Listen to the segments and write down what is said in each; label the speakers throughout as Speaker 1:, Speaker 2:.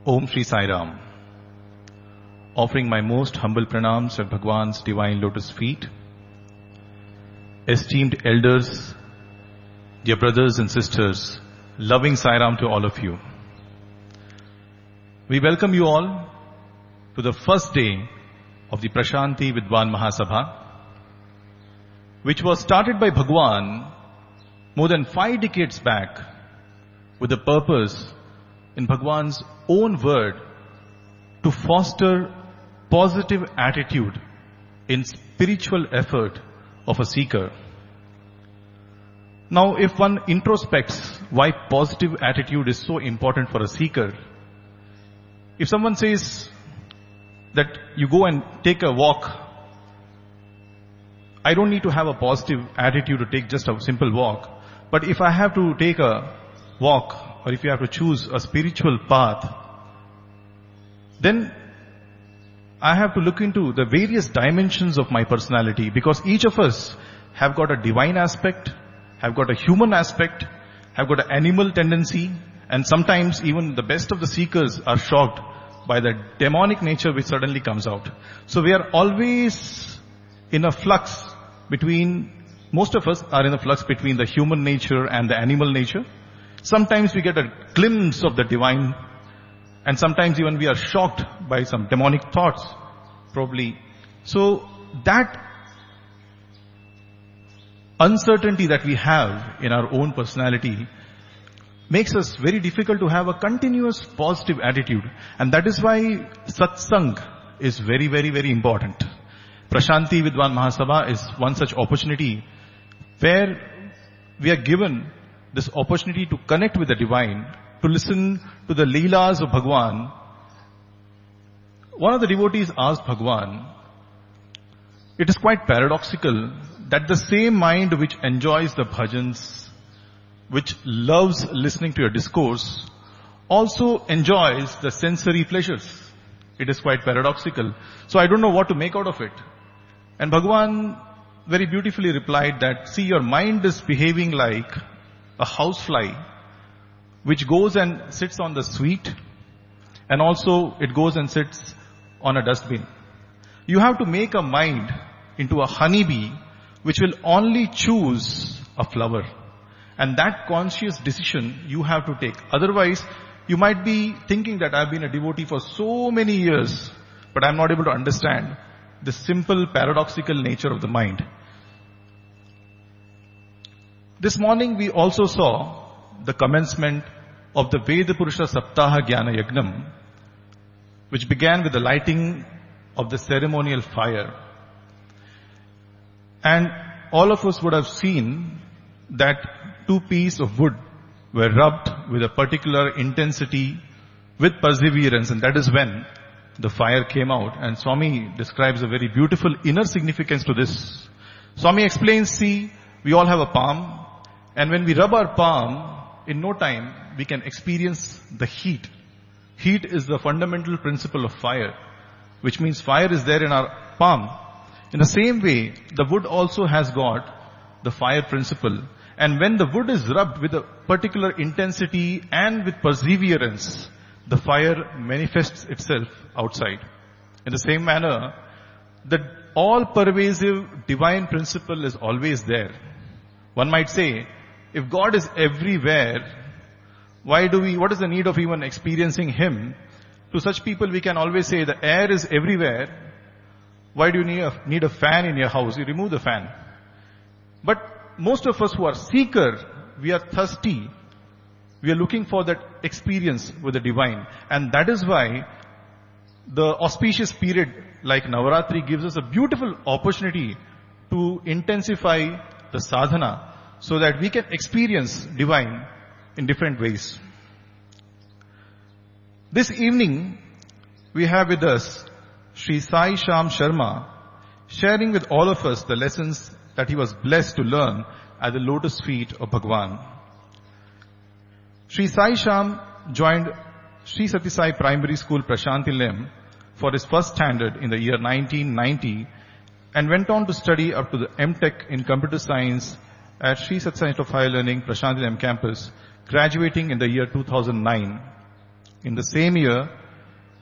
Speaker 1: Om Shri Sai Ram. Offering my most humble pranams at Bhagwan's divine lotus feet. Esteemed elders, dear brothers and sisters, loving Sai Ram to all of you. We welcome you all to the first day of the Prashanti Vidwan Mahasabha, which was started by Bhagwan more than 5 decades back with the purpose, in Bhagwan's own word, to foster positive attitude in spiritual effort of a seeker. Now, if one introspects why positive attitude is so important for a seeker, if someone says that you go and take a walk, I don't need to have a positive attitude to take just a simple walk. But if I have to take a walk, or if you have to choose a spiritual path, then I have to look into the various dimensions of my personality, because each of us have got a divine aspect, have got a human aspect, have got an animal tendency, and sometimes even the best of the seekers are shocked by the demonic nature which suddenly comes out. So we are always in a flux between, most of us are in a flux between the human nature and the animal nature. Sometimes we get a glimpse of the divine, and sometimes even we are shocked by some demonic thoughts, probably. So that uncertainty that we have in our own personality makes us very difficult to have a continuous positive attitude. And that is why satsang is very, very, very important. Prashanti Vidwan Mahasabha is one such opportunity where we are given this opportunity to connect with the divine, to listen to the Leelas of Bhagwan. One of the devotees asked Bhagwan, it is quite paradoxical that the same mind which enjoys the bhajans, which loves listening to your discourse, also enjoys the sensory pleasures. It is quite paradoxical. So I don't know what to make out of it. And Bhagwan very beautifully replied that, see, your mind is behaving like a housefly which goes and sits on the sweet, and also it goes and sits on a dustbin. You have to make a mind into a honeybee which will only choose a flower. And that conscious decision you have to take. Otherwise, you might be thinking that I've been a devotee for so many years, but I'm not able to understand the simple paradoxical nature of the mind. This morning we also saw the commencement of the Veda Purusha Saptaha Jnana Yagnam, which began with the lighting of the ceremonial fire. And all of us would have seen that 2 pieces of wood were rubbed with a particular intensity, with perseverance, and that is when the fire came out. And Swami describes a very beautiful inner significance to this. Swami explains, see, we all have a palm, and when we rub our palm, in no time, we can experience the heat. Heat is the fundamental principle of fire, which means fire is there in our palm. In the same way, the wood also has got the fire principle. And when the wood is rubbed with a particular intensity and with perseverance, the fire manifests itself outside. In the same manner, the all-pervasive divine principle is always there. One might say, if God is everywhere, what is the need of even experiencing Him? To such people we can always say the air is everywhere. Why do you need a fan in your house? You remove the fan. But most of us who are seeker, we are thirsty. We are looking for that experience with the divine. And that is why the auspicious period like Navaratri gives us a beautiful opportunity to intensify the sadhana so that we can experience divine in different ways. This evening, we have with us Sri Sai Sham Sharma, sharing with all of us the lessons that he was blessed to learn at the lotus feet of Bhagwan. Sri Sai Sham joined Sri Sati Sai Primary School, Prashantilayam, for his first standard in the year 1990 and went on to study up to the M.Tech in Computer Science at Sri Sati Sai Institute of Higher Learning, Prashantilayam campus, graduating in the year 2009. In the same year,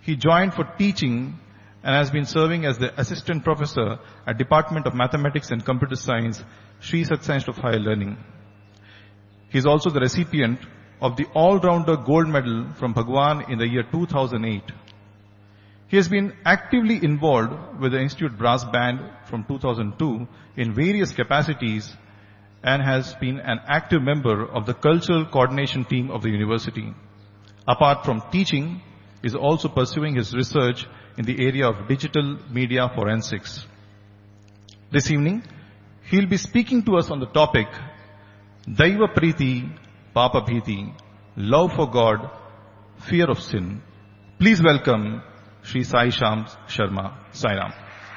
Speaker 1: He joined for teaching and has been serving as the assistant professor at Department of Mathematics and Computer Science, Sri Sathya Institute of Higher Learning. He is also the recipient of the All-Rounder Gold Medal from Bhagwan in the year 2008. He has been actively involved with the Institute Brass Band from 2002 in various capacities and has been an active member of the cultural coordination team of the university. Apart from teaching, he is also pursuing his research in the area of digital media forensics. This evening, he will be speaking to us on the topic Daiva Priti, Papa Bhiti, love for God, fear of sin. Please welcome Shri Sai Sham Sharma. Sai Ram.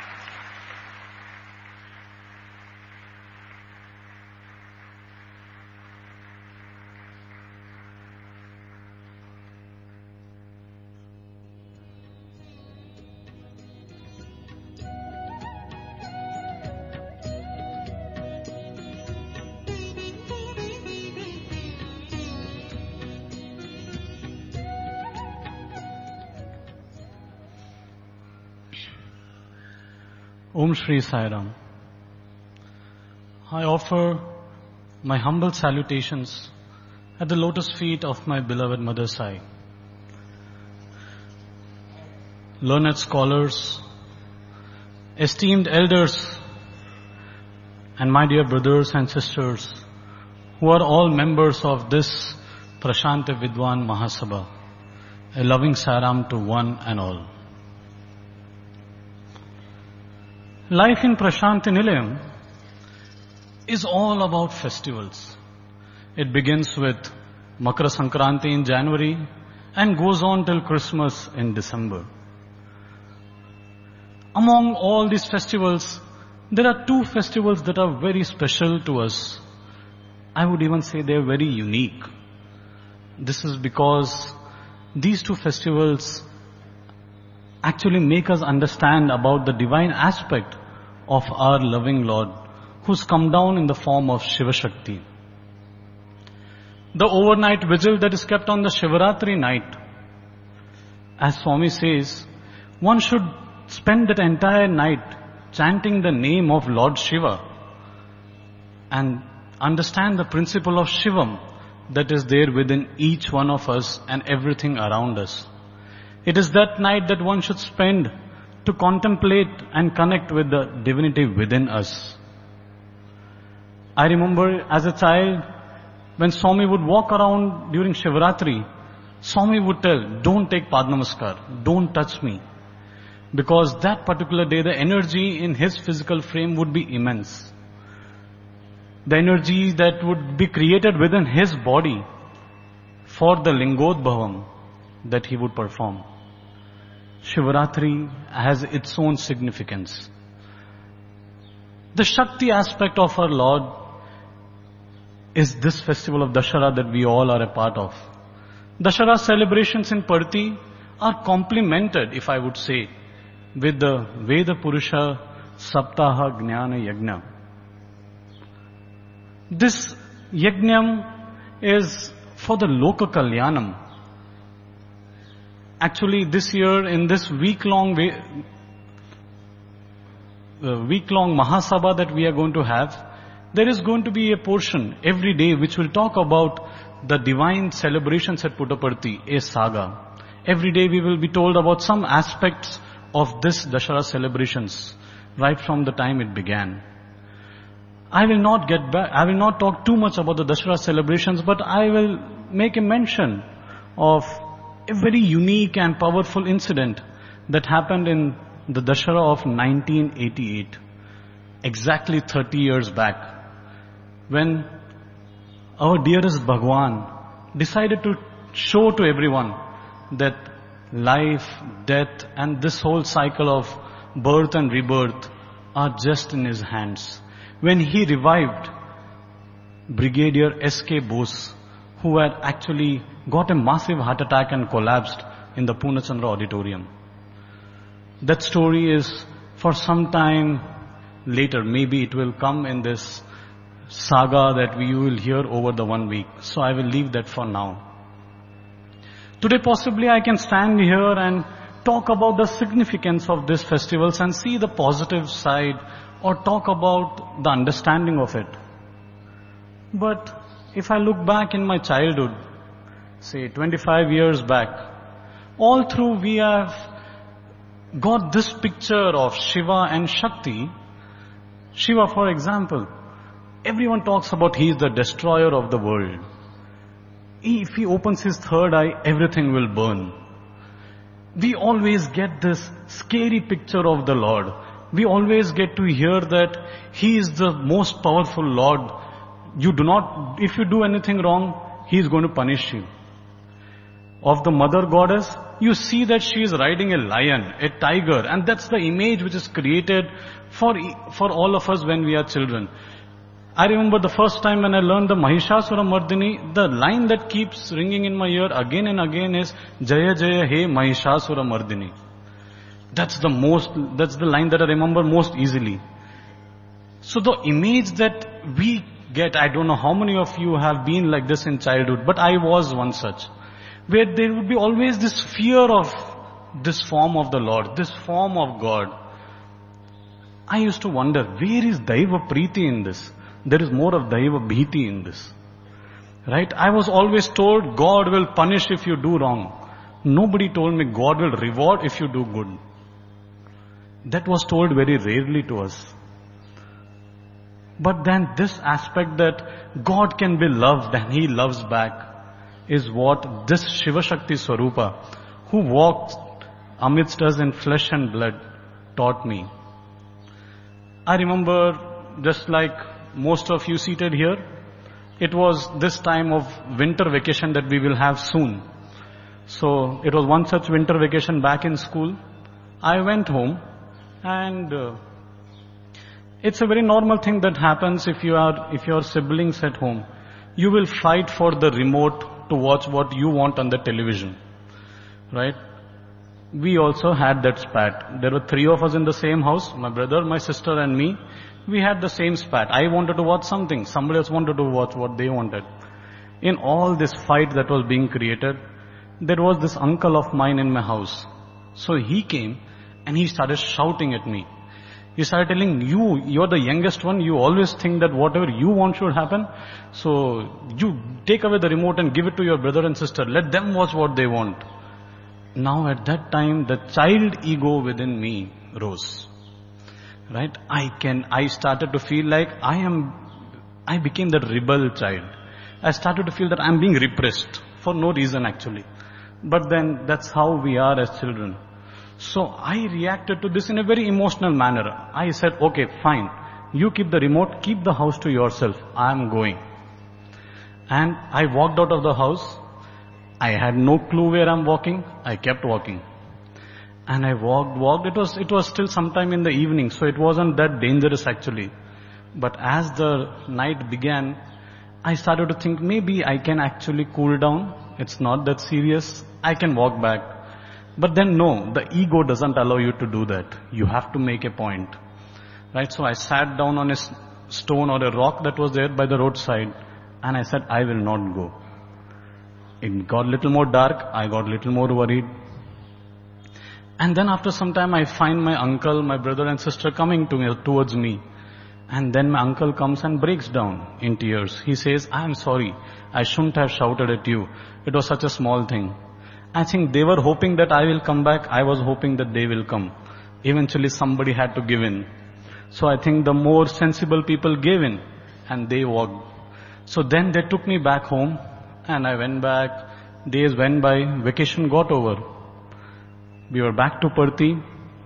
Speaker 2: Om Shri Sai Ram. I offer my humble salutations at the lotus feet of my beloved Mother Sai. Learned scholars, esteemed elders, and my dear brothers and sisters who are all members of this Prashanta Vidwan Mahasabha, a loving saram to one and all. Life in Prashanti Nilayam is all about festivals. It begins with Makara Sankranti in January and goes on till Christmas in December. Among all these festivals, there are two festivals that are very special to us. I would even say they are very unique. This is because these two festivals actually make us understand about the divine aspect of our loving Lord, who's come down in the form of Shiva Shakti. The overnight vigil that is kept on the Shivaratri night, as Swami says, one should spend that entire night chanting the name of Lord Shiva and understand the principle of Shivam that is there within each one of us and everything around us. It is that night that one should spend to contemplate and connect with the divinity within us. I remember as a child, when Swami would walk around during Shivaratri, Swami would tell, don't take Padnamaskar, don't touch me. Because that particular day, the energy in his physical frame would be immense. The energy that would be created within his body for the Lingodbhavam that he would perform. Shivaratri has its own significance. The Shakti aspect of our Lord is this festival of Dashara that we all are a part of. Dashara celebrations in Parthi are complemented, if I would say, with the Veda Purusha Saptaha Jnana Yajna. This Yajnam is for the Loka Kalyanam. Actually, this year, in this week-long Mahasabha that we are going to have, there is going to be a portion every day which will talk about the divine celebrations at Puttaparthi, a saga. Every day we will be told about some aspects of this Dashara celebrations, right from the time it began. I will not talk too much about the Dashara celebrations, but I will make a mention of a very unique and powerful incident that happened in the Dashara of 1988, exactly 30 years back, when our dearest Bhagwan decided to show to everyone that life, death, and this whole cycle of birth and rebirth are just in his hands. When he revived Brigadier S.K. Bose, who had actually got a massive heart attack and collapsed in the Purnachandra auditorium. That story is for some time later. Maybe it will come in this saga that we will hear over the 1 week. So I will leave that for now. Today possibly I can stand here and talk about the significance of these festivals and see the positive side or talk about the understanding of it. But if I look back in my childhood, say 25 years back, all through we have got this picture of Shiva and Shakti. Shiva, for example, everyone talks about he is the destroyer of the world. If he opens his third eye, everything will burn. We always get this scary picture of the Lord. We always get to hear that he is the most powerful Lord. If you do anything wrong, he is going to punish you. Of the mother goddess, you see that she is riding a lion, a tiger, and that's the image which is created for all of us when we are children. I remember the first time when I learned the Mahishasura Mardini, the line that keeps ringing in my ear again and again is Jaya Jaya He Mahishasura Mardini. That's the line that I remember most easily. So the image that we get, I don't know how many of you have been like this in childhood, but I was one such, where there would be always this fear of this form of the Lord, this form of God. I used to wonder, where is Daiva Preeti in this? There is more of Daiva Bhiti in this. Right? I was always told God will punish if you do wrong. Nobody told me God will reward if you do good. That was told very rarely to us. But then this aspect that God can be loved and He loves back is what this Shiva Shakti Swarupa, who walked amidst us in flesh and blood, taught me. I remember, just like most of you seated here, it was this time of winter vacation that we will have soon. So it was one such winter vacation back in school. I went home, and it's a very normal thing that happens if your siblings at home. You will fight for the remote to watch what you want on the television. Right? We also had that spat. There were 3 of us in the same house, my brother, my sister and me. We had the same spat. I wanted to watch something. Somebody else wanted to watch what they wanted. In all this fight that was being created, there was this uncle of mine in my house. So he came and he started shouting at me. He started telling, you're the youngest one. You always think that whatever you want should happen. So you take away the remote and give it to your brother and sister. Let them watch what they want. Now at that time, the child ego within me rose. Right? I started to feel like I became that rebel child. I started to feel that I'm being repressed for no reason actually. But then that's how we are as children. So I reacted to this in a very emotional manner. I said, okay, fine. You keep the remote, keep the house to yourself. I'm going. And I walked out of the house. I had no clue where I'm walking. I kept walking. And I walked. It was still sometime in the evening, so it wasn't that dangerous actually. But as the night began, I started to think maybe I can actually cool down. It's not that serious. I can walk back. But then no, the ego doesn't allow you to do that. You have to make a point. Right? So I sat down on a stone or a rock that was there by the roadside, and I said, I will not go. It got a little more dark. I got a little more worried. And then after some time, I find my uncle, my brother and sister coming towards me. And then my uncle comes and breaks down in tears. He says, I am sorry. I shouldn't have shouted at you. It was such a small thing. I think they were hoping that I will come back. I was hoping that they will come. Eventually somebody had to give in. So I think the more sensible people gave in and they walked. So then they took me back home and I went back. Days went by. Vacation got over. We were back to Parthi,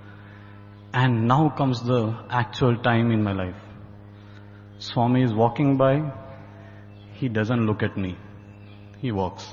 Speaker 2: and now comes the actual time in my life. Swami is walking by. He doesn't look at me. He walks.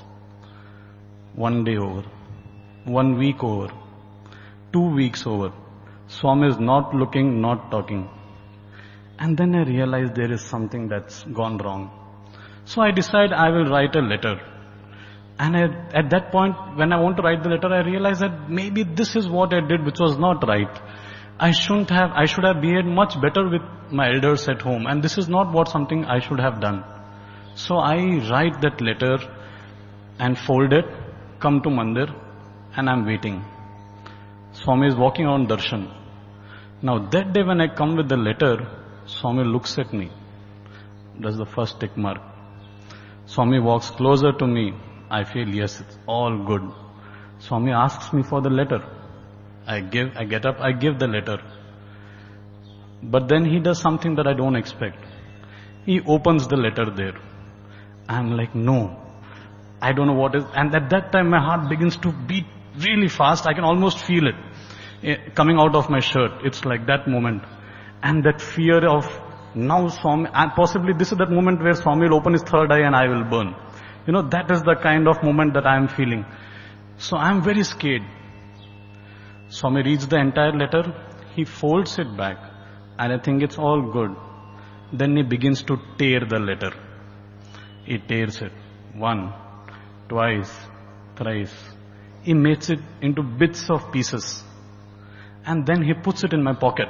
Speaker 2: 1 day over. 1 week over. 2 weeks over. Swami is not looking, not talking. And then I realized there is something that's gone wrong. So I decide I will write a letter. And at that point, when I want to write the letter, I realized that maybe this is what I did, which was not right. I should have behaved much better with my elders at home. And this is not something I should have done. So I write that letter and fold it, come to Mandir, and I'm waiting. Swami is walking around darshan. Now that day when I come with the letter, Swami looks at me. That's the first tick mark. Swami walks closer to me. I feel, yes, it's all good. Swami asks me for the letter. I get up, I give the letter. But then he does something that I don't expect. He opens the letter there. I'm like, no. I don't know what is, and at that time my heart begins to beat really fast. I can almost feel it coming out of my shirt. It's like that moment. And that fear of now Swami, and possibly this is that moment where Swami will open his third eye and I will burn. That is the kind of moment that I am feeling. So I am very scared. Swami reads the entire letter. He folds it back. And I think it's all good. Then he begins to tear the letter. He tears it. 1, 2, 3. He makes it into bits of pieces. And then he puts it in my pocket.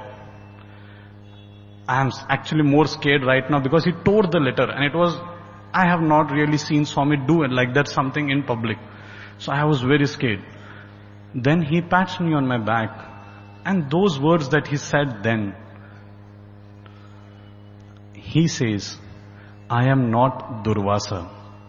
Speaker 2: I am actually more scared right now because he tore the letter. And I have not really seen Swami do it like that, something in public. So I was very scared. Then he pats me on my back. And those words that he said then, he says, I am not Durvasa.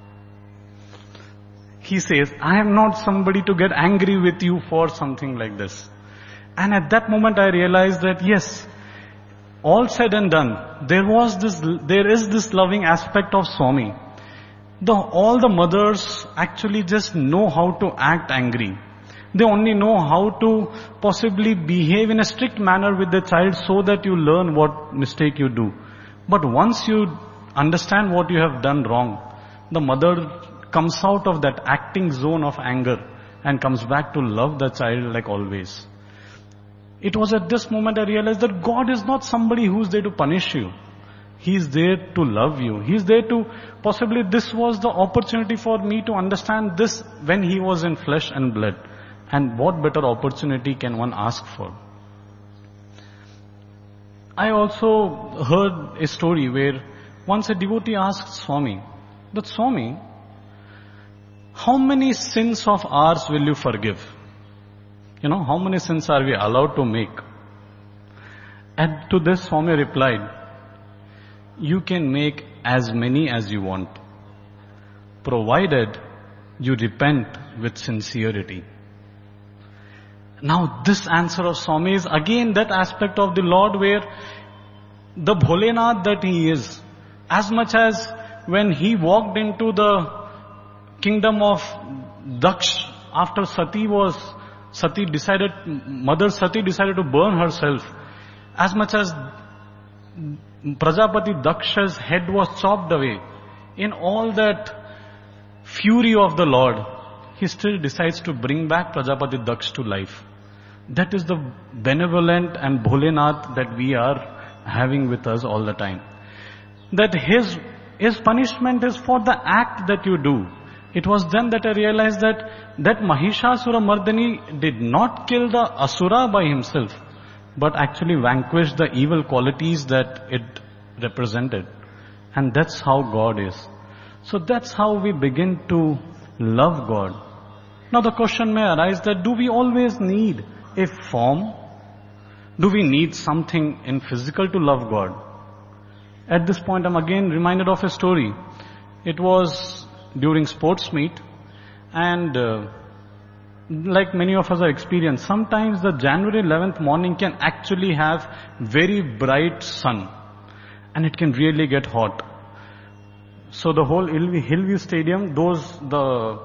Speaker 2: He says, I am not somebody to get angry with you for something like this. And at that moment I realized that yes, all said and done, there is this loving aspect of Swami. All the mothers actually just know how to act angry. They only know how to possibly behave in a strict manner with the child so that you learn what mistake you do. But once you understand what you have done wrong, the mother comes out of that acting zone of anger and comes back to love the child like always. It was at this moment I realized that God is not somebody who's there to punish you. He is there to love you. He is there to, possibly this was the opportunity for me to understand this when He was in flesh and blood. And what better opportunity can one ask for? I also heard a story where once a devotee asked Swami, that Swami, how many sins of ours will you forgive? How many sins are we allowed to make? And to this Swami replied, you can make as many as you want, provided you repent with sincerity. Now this answer of Swami is again that aspect of the Lord where the Bholenath that He is, as much as when He walked into the kingdom of Daksh after Mother Sati decided to burn herself, as much as Prajapati Daksha's head was chopped away, in all that fury of the Lord, He still decides to bring back Prajapati Daksh to life. That is the benevolent and Bholenath that we are having with us all the time. That His punishment is for the act that you do. It was then that I realized that Mahishasura Mardani did not kill the Asura by himself, but actually vanquished the evil qualities that it represented. And that's how God is. So that's how we begin to love God. Now the question may arise that do we always need a form? Do we need something in physical to love God? At this point I'm again reminded of a story. It was during sports meet, and like many of us have experienced, sometimes the January 11th morning can actually have very bright sun and it can really get hot. So the whole Hillview Stadium, the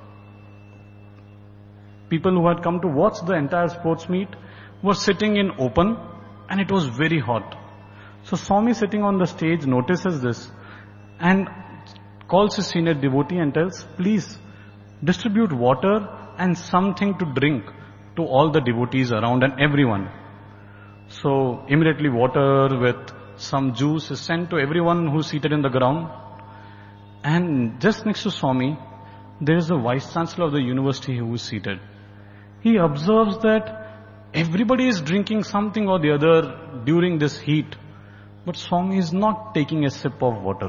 Speaker 2: people who had come to watch the entire sports meet were sitting in open and it was very hot. So Swami sitting on the stage notices this and calls his senior devotee and tells, please distribute water and something to drink to all the devotees around and everyone. So immediately water with some juice is sent to everyone who's seated in the ground. And just next to Swami, there is the Vice Chancellor of the university who is seated. He observes that everybody is drinking something or the other during this heat, but Swami is not taking a sip of water.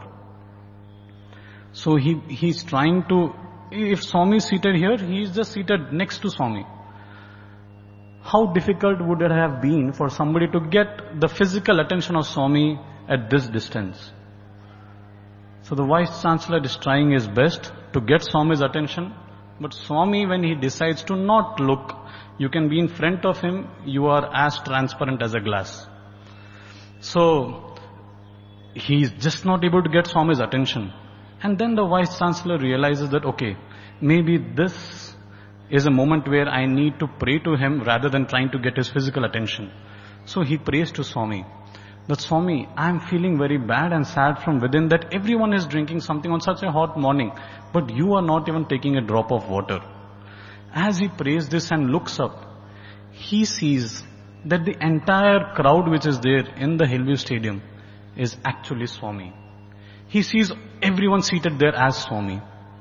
Speaker 2: So he's trying to, if Swami is seated here, he is just seated next to Swami. how difficult would it have been for somebody to get the physical attention of Swami at this distance? So the Vice Chancellor is trying his best to get Swami's attention, but Swami, when he decides to not look, you can be in front of him, you are as transparent as a glass. So he's just not able to get Swami's attention. And then the Vice Chancellor realizes that, okay, maybe this is a moment where I need to pray to him rather than trying to get his physical attention. So he prays to Swami, that Swami, I am feeling very bad and sad from within that everyone is drinking something on such a hot morning, but you are not even taking a drop of water. As he prays this and looks up, he sees that the entire crowd which is there in the Hillview Stadium is actually Swami. He sees everyone seated there as Swami.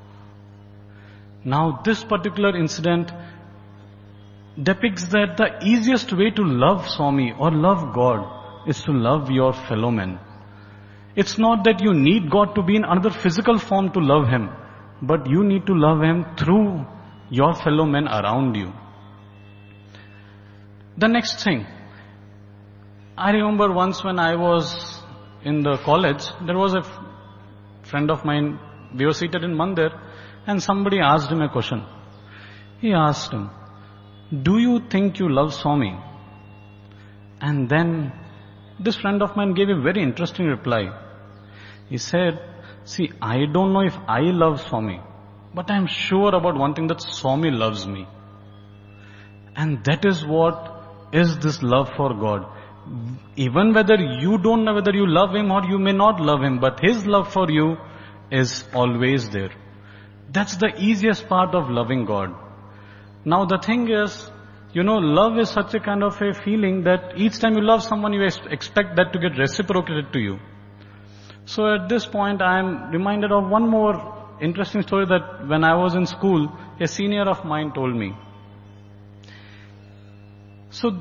Speaker 2: Now this particular incident depicts that the easiest way to love Swami or love God is to love your fellow men. It's not that you need God to be in another physical form to love Him, but you need to love Him through your fellow men around you. The next thing, I remember once when I was in the college, there was a friend of mine, we were seated in Mandir, and somebody asked him a question. He asked him, do you think you love Swami? And then this friend of mine gave a very interesting reply. He said, see, I don't know if I love Swami, but I am sure about one thing, that Swami loves me. And that is what is this love for God. Even whether you don't know whether you love Him or you may not love Him, but His love for you is always there. That's the easiest part of loving God. Now the thing is, love is such a kind of a feeling that each time you love someone, you expect that to get reciprocated to you. So at this point, I am reminded of one more interesting story that when I was in school, a senior of mine told me. So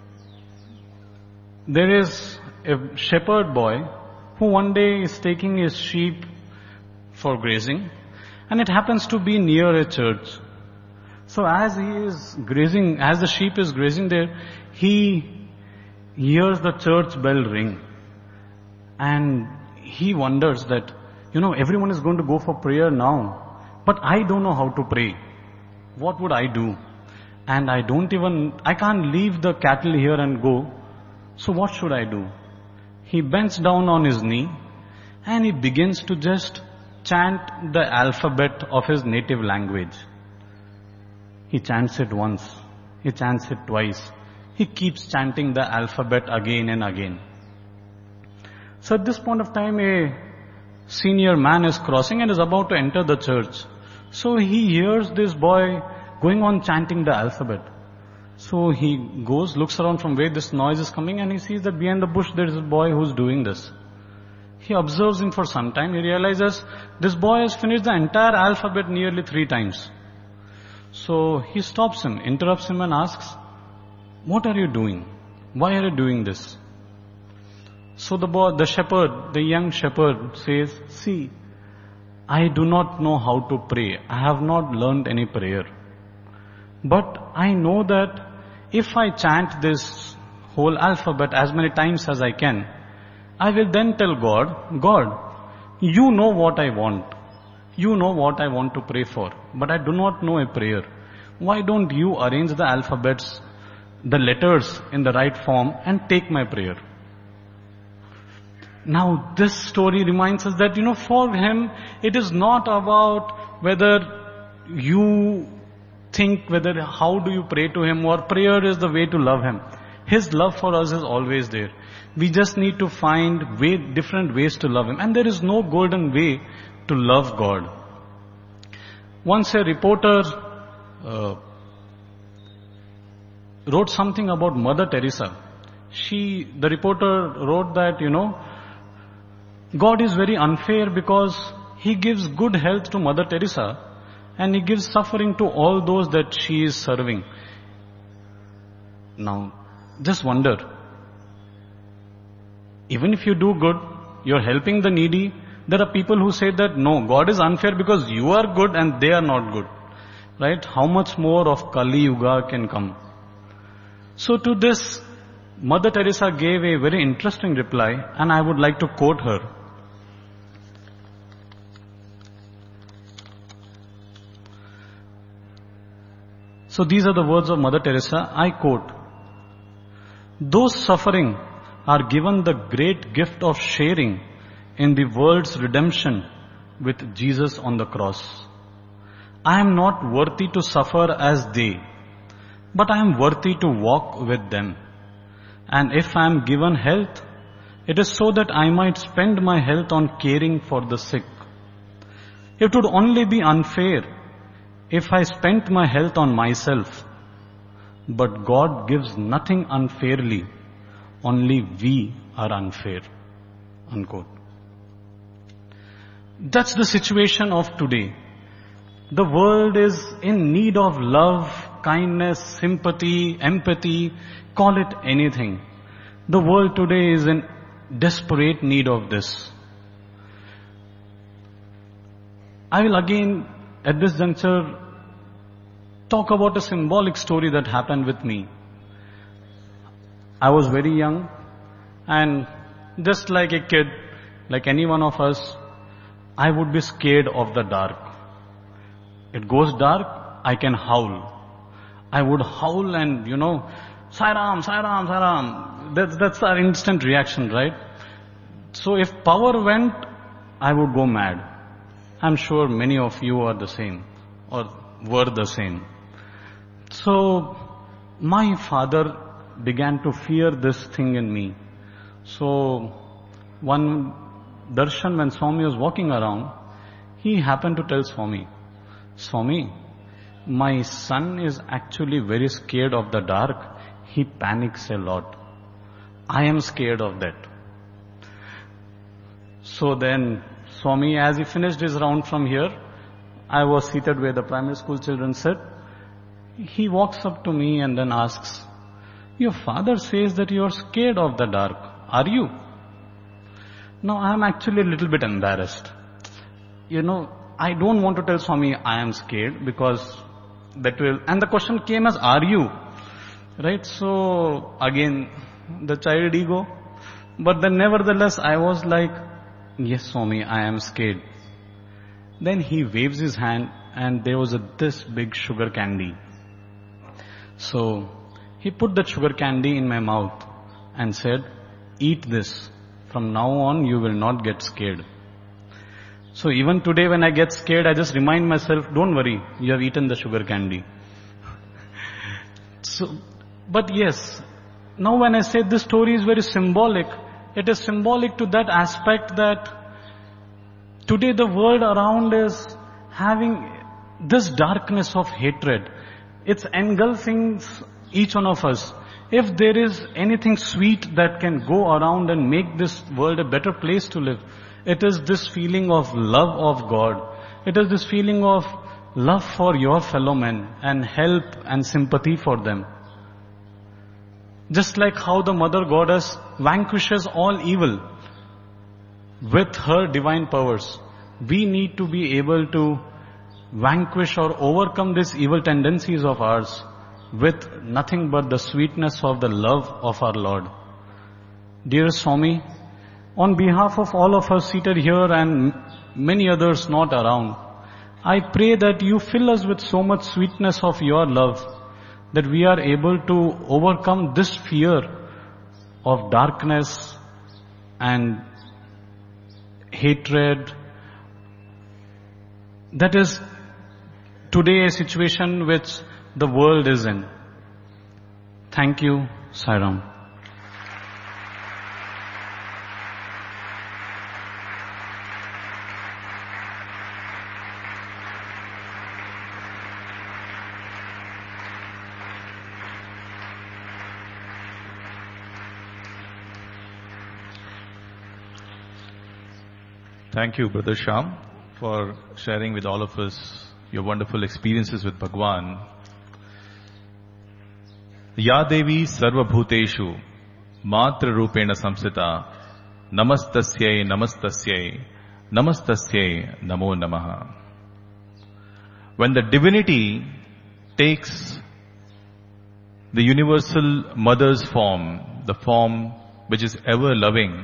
Speaker 2: there is a shepherd boy who one day is taking his sheep for grazing, and it happens to be near a church. So as he is grazing, as the sheep is grazing there, he hears the church bell ring. And he wonders that, everyone is going to go for prayer now, but I don't know how to pray. What would I do? And I can't leave the cattle here and go. So what should I do? He bends down on his knee and he begins to just chant the alphabet of his native language. He chants it once. He chants it twice. He keeps chanting the alphabet again and again. So at this point of time, a senior man is crossing and is about to enter the church. So he hears this boy going on chanting the alphabet. So he goes, looks around from where this noise is coming, and he sees that behind the bush there is a boy who's doing this. He observes him for some time. He realizes this boy has finished the entire alphabet nearly 3 times. So he stops him, interrupts him and asks, what are you doing? Why are you doing this? So the young shepherd says, see, I do not know how to pray. I have not learned any prayer. But I know that if I chant this whole alphabet as many times as I can, I will then tell God, you know what I want. You know what I want to pray for, but I do not know a prayer. Why don't you arrange the alphabets, the letters in the right form and take my prayer? Now this story reminds us that, for him, it is not about whether you think how do you pray to him, or prayer is the way to love him. His love for us is always there. We just need to find different ways to love him. And there is no golden way to love God. Once a reporter wrote something about Mother Teresa. The reporter wrote that, God is very unfair because He gives good health to Mother Teresa and He gives suffering to all those that she is serving. Now, just wonder, even if you do good, you're helping the needy, there are people who say that, no, God is unfair because you are good and they are not good. Right? How much more of Kali Yuga can come? So to this, Mother Teresa gave a very interesting reply, and I would like to quote her. So these are the words of Mother Teresa. I quote, "Those suffering are given the great gift of sharing in the world's redemption with Jesus on the cross. I am not worthy to suffer as they, but I am worthy to walk with them. And if I am given health, it is so that I might spend my health on caring for the sick. It would only be unfair if I spent my health on myself. But God gives nothing unfairly, only we are unfair." Unquote. That's the situation of today. The world is in need of love, kindness, sympathy, empathy, call it anything. The world today is in desperate need of this. I will again, at this juncture, talk about a symbolic story that happened with me. I was very young, and just like a kid, like any one of us, I would be scared of the dark. It goes dark, I can howl. I would howl and, Sai Ram, Sai Ram, Sai Ram. That's our instant reaction, right? So if power went, I would go mad. I'm sure many of you are the same, or were the same. So my father began to fear this thing in me. So one darshan, when Swami was walking around, he happened to tell Swami, "Swami, my son is actually very scared of the dark. He panics a lot. I am scared of that." So then Swami, as he finished his round from here, I was seated where the primary school children sit. He walks up to me and then asks, "Your father says that you are scared of the dark. Are you?" Now I am actually a little bit embarrassed. I don't want to tell Swami I am scared, because that will, and the question came as, "Are you?" Right? So again, the child ego. But then nevertheless, I was like, "Yes, Swami, I am scared." Then he waves his hand, and there was this big sugar candy. So he put that sugar candy in my mouth and said, "Eat this. From now on, you will not get scared." So even today when I get scared, I just remind myself, "Don't worry, you have eaten the sugar candy." But yes, now when I say this story is very symbolic, it is symbolic to that aspect that today the world around is having this darkness of hatred. It's engulfing each one of us. If there is anything sweet that can go around and make this world a better place to live, it is this feeling of love of God. It is this feeling of love for your fellow men and help and sympathy for them. Just like how the Mother Goddess vanquishes all evil with her divine powers, we need to be able to vanquish or overcome these evil tendencies of ours with nothing but the sweetness of the love of our Lord. Dear Swami, on behalf of all of us seated here and many others not around, I pray that you fill us with so much sweetness of your love that we are able to overcome this fear of darkness and hatred. That is today a situation which the world is in. Thank you, Sai Ram.
Speaker 1: Thank you, Brother Shyam, for sharing with all of us your wonderful experiences with Bhagwan. Ya Devi Sarva Bhuteshu Matra Rupena Samsita Namastasyai Namastasyai Namastasyai Namo Namaha. When the divinity takes the universal mother's form, the form which is ever loving,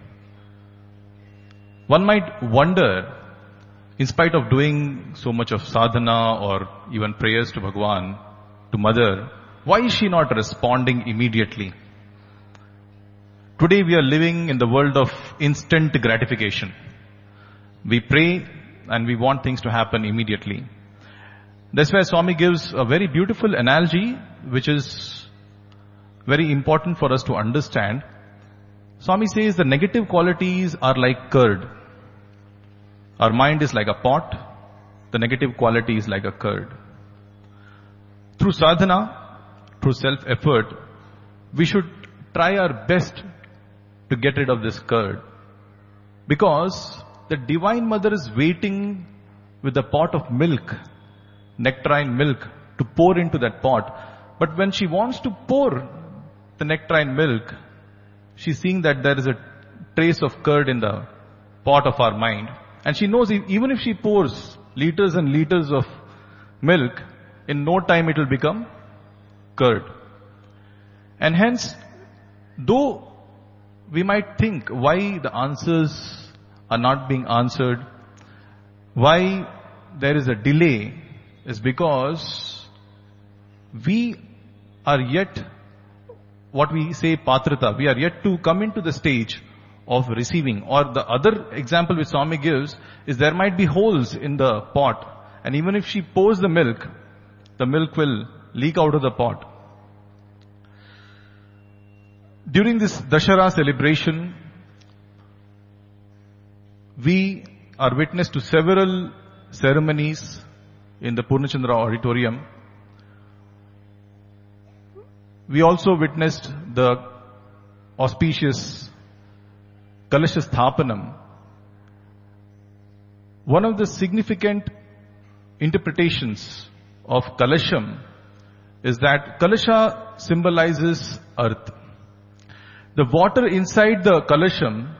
Speaker 1: one might wonder, in spite of doing so much of sadhana or even prayers to Bhagwan, to Mother, why is she not responding immediately? Today we are living in the world of instant gratification. We pray and we want things to happen immediately. That's why Swami gives a very beautiful analogy which is very important for us to understand. Swami says the negative qualities are like curd. Our mind is like a pot. The negative quality is like a curd. Through sadhana, through self-effort, we should try our best to get rid of this curd. Because the Divine Mother is waiting with a pot of milk, nectarine milk, to pour into that pot. But when she wants to pour the nectarine milk, she's seeing that there is a trace of curd in the pot of our mind. And she knows even if she pours liters and liters of milk, in no time it will become curd. And hence, though we might think why the answers are not being answered, why there is a delay, is because we are yet, what we say patrata, we are yet to come into the stage of receiving. Or the other example which Swami gives is there might be holes in the pot, and even if she pours the milk will leak out of the pot. During this Dashara celebration, we are witness to several ceremonies in the Purnachandra auditorium. We also witnessed the auspicious Kalasha Sthapanam. One of the significant interpretations of Kalasham is that Kalasha symbolizes earth. The water inside the Kalasham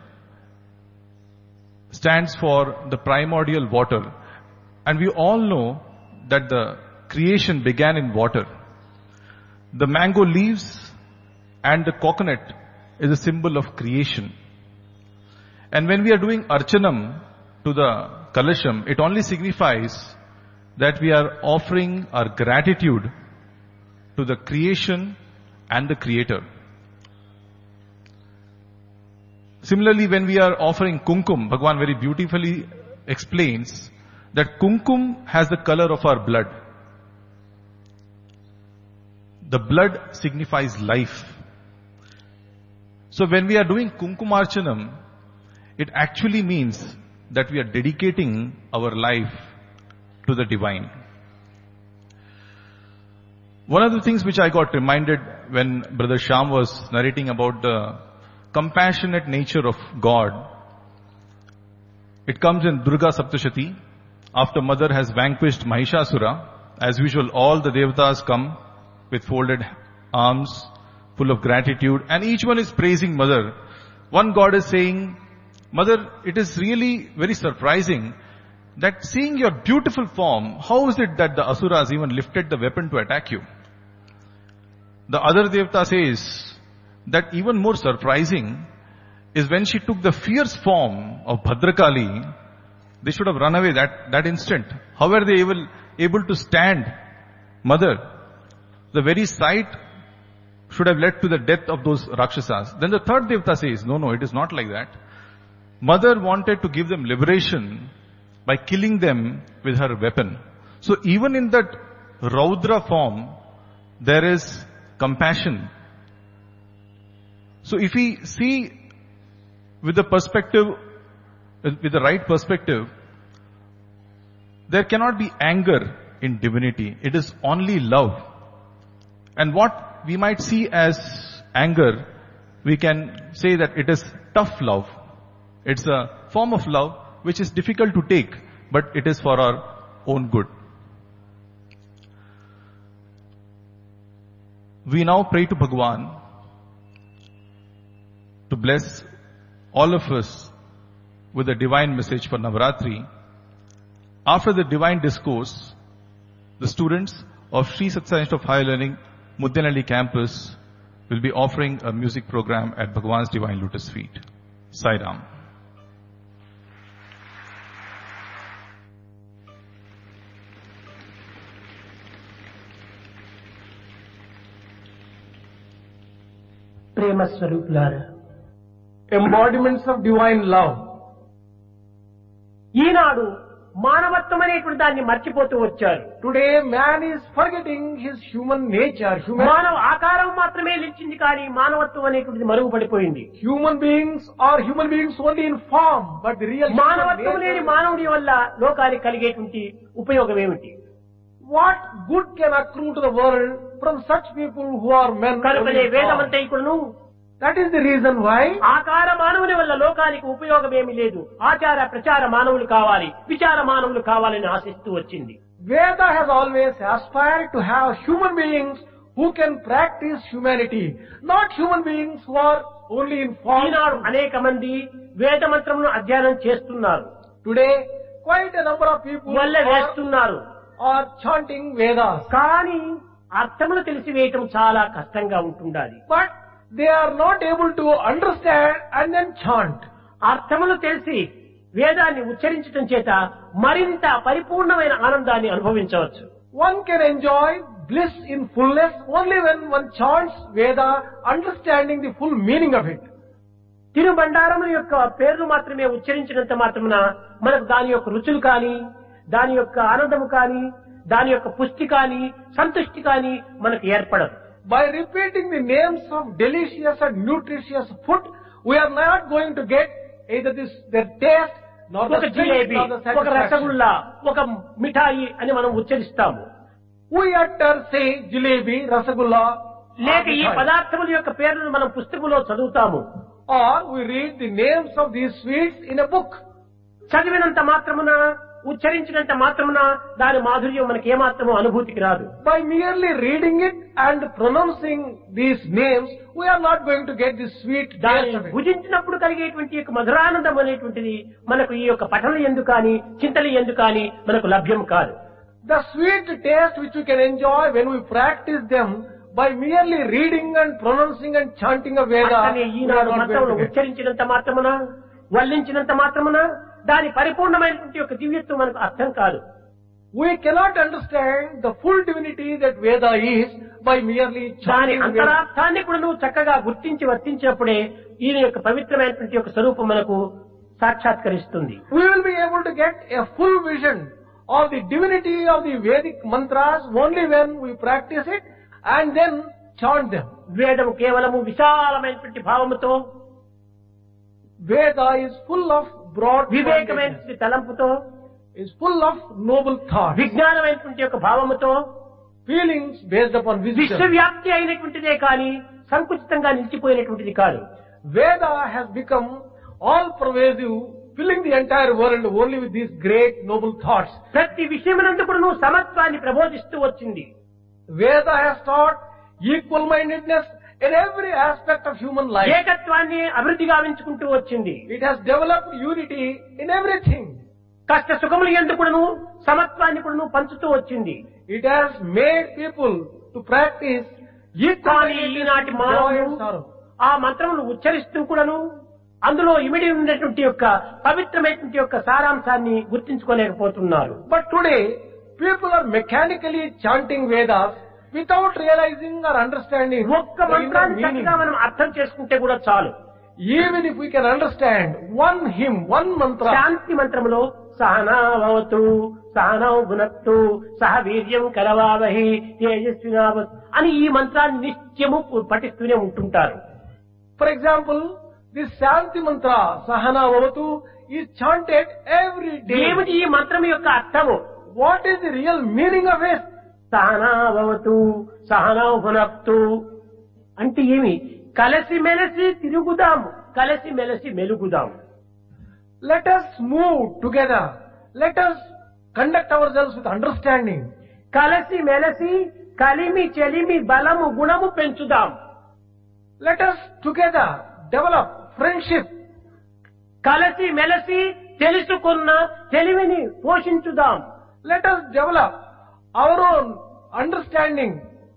Speaker 1: stands for the primordial water. And we all know that the creation began in water. The mango leaves and the coconut is a symbol of creation. And when we are doing Archanam to the Kalasham, it only signifies that we are offering our gratitude to the creation and the Creator. Similarly, when we are offering Kumkum, Bhagwan very beautifully explains that Kumkum has the color of our blood. The blood signifies life. So when we are doing Kumkumarchanam, it actually means that we are dedicating our life to the divine. One of the things which I got reminded when Brother Shyam was narrating about the compassionate nature of God, it comes in Durga Saptashati. After Mother has vanquished Mahishasura, as usual, all the Devatas come with folded arms, full of gratitude, and each one is praising Mother. One God is saying, Mother, it is really very surprising that seeing your beautiful form, how is it that the Asuras even lifted the weapon to attack you? The other Devata says that even more surprising is when she took the fierce form of Bhadrakali, they should have run away that instant. How were they able to stand Mother? The very sight should have led to the death of those Rakshasas. Then the third Devata says, no, it is not like that. Mother wanted to give them liberation by killing them with her weapon. So even in that Raudra form, there is compassion. So if we see with the perspective, with the right perspective, there cannot be anger in divinity. It is only love. And what we might see as anger, we can say that it is tough love. It's a form of love which is difficult to take, but it is for our own good. We now pray to Bhagwan to bless all of us with a divine message for Navaratri. After the divine discourse, the students of Sri Satsai Institute of Higher Learning Muddenalli campus will be offering a music program at Bhagwan's Divine Lotus Feet. Sai Ram.
Speaker 3: ప్రేమ స్వరూపులారా,
Speaker 4: embodiments of divine love.
Speaker 3: ఈనాడు మానవత్వం అనేటువంటి దాన్ని మర్చిపోతూ వచ్చారు.
Speaker 4: Today man is forgetting his human nature.
Speaker 3: మానవ ఆకారం మాత్రమే నిలిచింది, కానీ మానవత్వం అనేటువంటిది మరుగుపడిపోయింది.
Speaker 4: Human beings are human beings only in form, but the real
Speaker 3: మానవత్వం లేని మానవుడి వల్ల లోకానికి కలిగేటువంటి ఉపయోగం ఏమిటి?
Speaker 4: What good can accrue to the world from such people who are men?
Speaker 3: కనుకనే వేదమంతైకుడును,
Speaker 4: that is the reason why
Speaker 3: ఆకార మానవుని వల్ల లోకానికి ఉపయోగం ఏమీ లేదు, ఆచార ప్రచార మానవులు కావాలి, విచార మానవులు కావాలని ఆశిస్తూ వచ్చింది.
Speaker 4: Veda has always aspired to have human beings who can practice humanity, not human beings who are only in form.
Speaker 3: ఈనాడు అనేక మంది వేద మంత్రములను అధ్యయనం చేస్తున్నారు.
Speaker 4: Today quite a number of people
Speaker 3: వల్ల వేస్తున్నారు,
Speaker 4: are chanting Vedas,
Speaker 3: కానీ అర్థములు తెలిసి వేయటం చాలా కష్టంగా ఉంటుండాలి.
Speaker 4: but they are not able to understand and then chant.
Speaker 3: అర్థములు తెలిసి వేదాన్ని ఉచ్చరించడం చేత మరింత పరిపూర్ణమైన ఆనందాన్ని అనుభవించవచ్చు.
Speaker 4: One can enjoy bliss in fullness only when one chants Veda, understanding the full meaning of it.
Speaker 3: తిరుబండారముల యొక్క పేర్లు మాత్రమే ఉచ్చరించినంత మాత్రమున మనకు దాని యొక్క రుచులు కానీ, దాని యొక్క ఆనందము కానీ, దాని యొక్క పుష్టి కానీ, సంతుష్టి కానీ మనకు ఏర్పడదు.
Speaker 4: By repeating the names of delicious and nutritious food, we are not going to get either their taste, nor
Speaker 3: ఒక
Speaker 4: the
Speaker 3: జిలేబీ,
Speaker 4: nor the
Speaker 3: ఒక
Speaker 4: satisfaction.
Speaker 3: రసగుల్లా, ఒక మిఠాయి అని మనం ఉచ్చరిస్తాము.
Speaker 4: We utter say jalebi, rasagulla,
Speaker 3: లేక ఈ
Speaker 4: mithai.
Speaker 3: పదార్థముల యొక్క పేర్లను మనం పుస్తకంలో చదువుతాము.
Speaker 4: Or we read the names of these sweets in a book.
Speaker 3: చదివినంత మాత్రమున, ఉచ్చరించినంత మాత్రమున దాని మాధుర్యం మనకి ఏమాత్రమో అనుభూతికి రాదు.
Speaker 4: By merely reading it and pronouncing these names, we are not going to get the sweet
Speaker 3: దాన్ని
Speaker 4: taste of it.
Speaker 3: భుజించినప్పుడు కలిగేటువంటి యొక్క మధురానందం అనేటువంటిది మనకు ఈ యొక్క పఠనం ఎందుకు కానీ, చింతలు ఎందుకు కానీ మనకు లభ్యం కాదు.
Speaker 4: The sweet taste which we can enjoy when we practice them by merely reading and pronouncing and chanting a Veda,
Speaker 3: అట్లనే
Speaker 4: we are
Speaker 3: Eenadu
Speaker 4: not
Speaker 3: మంత్రమును
Speaker 4: going to get.
Speaker 3: ఉచ్చరించినంత మాత్రమున, వల్లించినంత మాత్రమున దాని పరిపూర్ణమైనటువంటి యొక్క దివ్యత్వం మనకు అర్థం కాదు.
Speaker 4: We cannot understand the full divinity that Veda is by merely
Speaker 3: దాని
Speaker 4: chanting Veda.
Speaker 3: అంతరార్థాన్ని కూడా నువ్వు చక్కగా గుర్తించి వర్తించినప్పుడే ఈయన యొక్క పవిత్రమైనటువంటి యొక్క స్వరూపం మనకు సాక్షాత్కరిస్తుంది.
Speaker 4: We will be able to get a full vision of the divinity of the Vedic mantras only when we practice it and then chant them.
Speaker 3: వేదము కేవలము విశాలమైనటువంటి భావముతో,
Speaker 4: Veda is full of broad mindedness,
Speaker 3: వివేకమైనటువంటి తలంపుతో,
Speaker 4: is full of noble thoughts,
Speaker 3: విజ్ఞానమైనటువంటి యొక్క భావముతో,
Speaker 4: feelings based upon wisdom.
Speaker 3: విశ్వవ్యాప్తి అయినటువంటిదే కానీ సంకుచితంగా నిలిచిపోయినటువంటిది కాదు.
Speaker 4: Veda has become all pervasive, filling the entire world only with these great noble thoughts.
Speaker 3: ప్రతి విషయమునందు కూడా నువ్వు సమత్వాన్ని ప్రబోధిస్తూ వచ్చింది.
Speaker 4: Veda has taught equal mindedness in every aspect of human life.
Speaker 3: ఏకత్వాన్ని అభివృద్ధి గావించుకుంటూ వచ్చింది.
Speaker 4: It has developed unity in everything.
Speaker 3: కష్ట సుఖములు ఎందుకు కూడాను సమత్వాన్ని కూడాను పంచుతూ వచ్చింది.
Speaker 4: It has made people to practice equal
Speaker 3: కానీ
Speaker 4: mindedness
Speaker 3: ఈనాటి
Speaker 4: in joy
Speaker 3: మానవులు
Speaker 4: and sorrow.
Speaker 3: ఆ మంత్రమును ఉచ్చరిస్తూ కూడాను అందులో ఇమిడి ఉన్నటువంటి యొక్క పవిత్రమైనటువంటి యొక్క సారాంశాన్ని గుర్తించుకోలేకపోతున్నారు.
Speaker 4: But today, people are mechanically chanting Vedas without realizing or understanding
Speaker 3: ఒక్క
Speaker 4: the inner
Speaker 3: మంత్రాన్ని
Speaker 4: meaning.
Speaker 3: చక్కగా మనం అర్థం చేసుకుంటే కూడా చాలు.
Speaker 4: Even if we can understand one hymn, one mantra,
Speaker 3: శాంతి మంత్రములో సహనావతు సహనౌ భునక్తు సహ వీర్యం కరవావహి తేజస్వినావతు అని ఈ మంత్రాన్ని నిత్యము పఠిస్తూనే ఉంటుంటారు.
Speaker 4: for example, this Shanti mantra, Sahana Vavatu, is chanted every day.
Speaker 3: ఏమిటి ఈ మంత్రం యొక్క అర్థము?
Speaker 4: What is the real meaning of it?
Speaker 3: సహనావతు సహనౌ భునక్తు అంటే ఏమి? కలసి మెలసి తిరుగుదాము, కలసి మెలసి మెలుగుదాము.
Speaker 4: Let us move together. Let us conduct ourselves with understanding.
Speaker 3: కలసి మెలసి కలిమి చెలిమి బలము గుణము పెంచుదాం.
Speaker 4: Let us together develop friendship.
Speaker 3: కలసి మెలసి తెలుసుకున్న తెలివిని పోషించుదాం.
Speaker 4: Let us develop our own understanding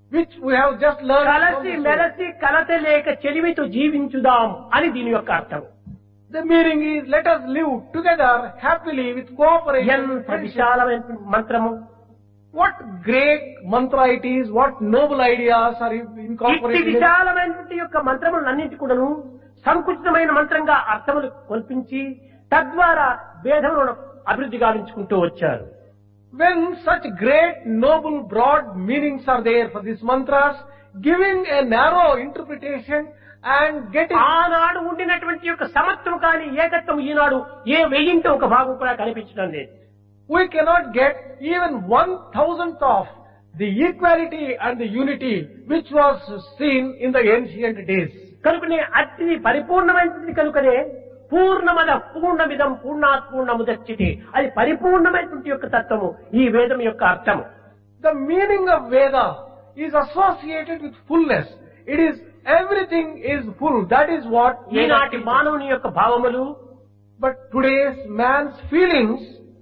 Speaker 4: which we have just learned from
Speaker 3: కలసి
Speaker 4: this verse.
Speaker 3: మెలసి కలత లేక చెలిమితో జీవించుదాం అని దీని యొక్క అర్థం.
Speaker 4: The meaning is, let us live together happily with cooperation.
Speaker 3: ఎంత
Speaker 4: friendship.
Speaker 3: విశాలమైన మంత్రము.
Speaker 4: What great mantra it is, what noble ideas are
Speaker 3: ఇట్టి
Speaker 4: incorporated in it.
Speaker 3: విశాలమైనటువంటి యొక్క మంత్రములన్నింటి కూడాను సంకుచితమైన మంత్రంగా అర్థములు కల్పించి తద్వారా భేదములను అభివృద్ధి గావించుకుంటూ వచ్చారు.
Speaker 4: When such great, noble, broad meanings are there for these mantras, giving a narrow interpretation and getting...
Speaker 3: ఆనాడు ఉండినటువంటి యొక్క సమత్వం కానీ ఏకత్వం ఈనాడు ఏ వెయ్యింటి ఒక భాగం కూడా కనిపించడం లేదు.
Speaker 4: We cannot get even 1,000th of the equality and the unity which was seen in the ancient days.
Speaker 3: కనుకనే అతి పరిపూర్ణమైనది కనుకనే పూర్ణమద పూర్ణమిదం పూర్ణాత్ పూర్ణముదచ్యతే అది పరిపూర్ణమైనటువంటి యొక్క తత్వము ఈ వేదం యొక్క అర్థము.
Speaker 4: The meaning of Veda is associated with fullness. It is everything is full. That is what Veda
Speaker 3: ఈనాటి
Speaker 4: teaches.
Speaker 3: మానవుని యొక్క భావములు
Speaker 4: But today's man's feelings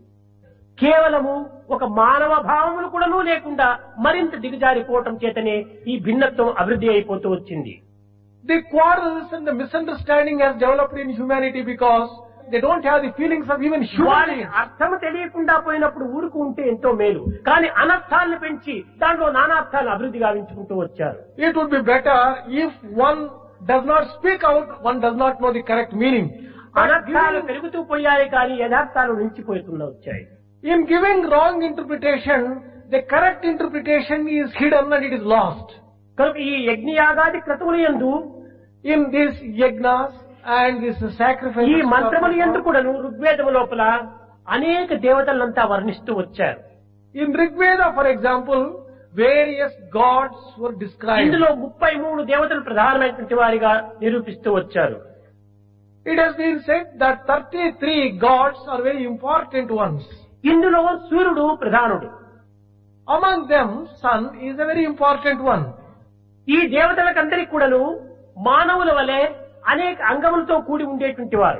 Speaker 3: కేవలము ఒక మానవ భావములు కూడాను లేకుండా మరింత దిగజారిపోవటం చేతనే ఈ భిన్నత్వం అభివృద్ధి అయిపోతూ వచ్చింది.
Speaker 4: the quarrels and the misunderstanding has developed in humanity because they don't have the feelings of even human
Speaker 3: వారి
Speaker 4: beings.
Speaker 3: అర్థము తెలియకుండా పోయినప్పుడు ఊరుకు ఉంటే ఎంతో మేలు. కానీ అనర్థాలను పెంచి దాంట్లో నానార్థాలను అభివృద్ధి గావించుకుంటూ వచ్చారు.
Speaker 4: It would be better if one does not speak out, one does not know the correct meaning. But
Speaker 3: అనర్థాలు పెరుగుతూ పోయాయి కానీ యథార్థాలు నిలిచిపోతున్నా వచ్చాయి.
Speaker 4: in giving wrong interpretation, the correct interpretation is hidden and it is lost.
Speaker 3: కనుక ఈ యజ్ఞయాగాది క్రతువుల యందు
Speaker 4: In these yagnas and this sacrifice,
Speaker 3: ఈ మంత్రముల యందు కూడాను ఋగ్వేదము లోపల అనేక దేవతలంతా వర్ణిస్తూ వచ్చారు.
Speaker 4: in Rigveda, for example, various gods were described.
Speaker 3: ఇందులో 33 దేవతలు ప్రధానమైనటువంటి వారిగా నిరూపిస్తూ వచ్చారు.
Speaker 4: It has been said that 33 gods are very important ones.
Speaker 3: ఇందులో సూర్యుడు ప్రధానుడు.
Speaker 4: Among them, sun is a very important one.
Speaker 3: ఈ దేవతలకందరికీ కూడాను మానవుల వలె అనేక అంగములతో కూడి ఉండేటువంటి వారు.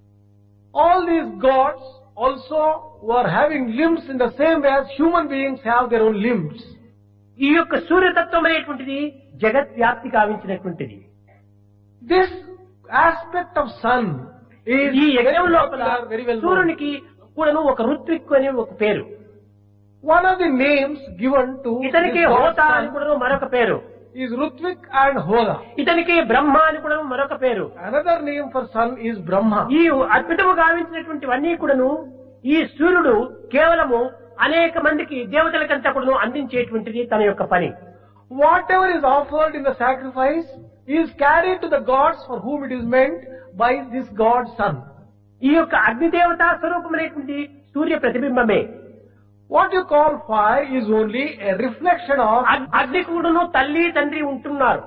Speaker 4: All these gods also were having limbs in the same way as human beings have their own limbs.
Speaker 3: ఈ యొక్క సూర్యతత్వం అనేటువంటిది జగత్ వ్యాప్తి కావించినటువంటిది.
Speaker 4: This aspect of sun is
Speaker 3: ఈ
Speaker 4: very
Speaker 3: యజ్ఞం లోపల
Speaker 4: popular, very well known.
Speaker 3: సూర్యునికి కూడాను ఒక ఋత్విక్ అని ఒక పేరు,
Speaker 4: One of the names given to
Speaker 3: ఇతనికి
Speaker 4: this god
Speaker 3: హోత అని
Speaker 4: sun
Speaker 3: కూడాను మరొక పేరు,
Speaker 4: is Rutvik and Hoda.
Speaker 3: ఇతనికి బ్రహ్మ అని కూడాను మరొక పేరు.
Speaker 4: Another name for sun is Brahma.
Speaker 3: ఈ అద్భుతము గావించినటువంటివన్నీ కూడాను ఈ సూర్యుడు కేవలము అనేక మందికి దేవతలకంతా కూడాను అందించేటువంటిది తన యొక్క పని.
Speaker 4: Whatever is offered in the sacrifice is carried to the gods for whom it is meant by this god sun.
Speaker 3: ఈ యొక్క అగ్నిదేవతా స్వరూపమైనటువంటి సూర్య ప్రతిబింబమే.
Speaker 4: What you call fire is only a reflection of,
Speaker 3: అగ్ని కూడాను తల్లి తండ్రి ఉంటున్నారు.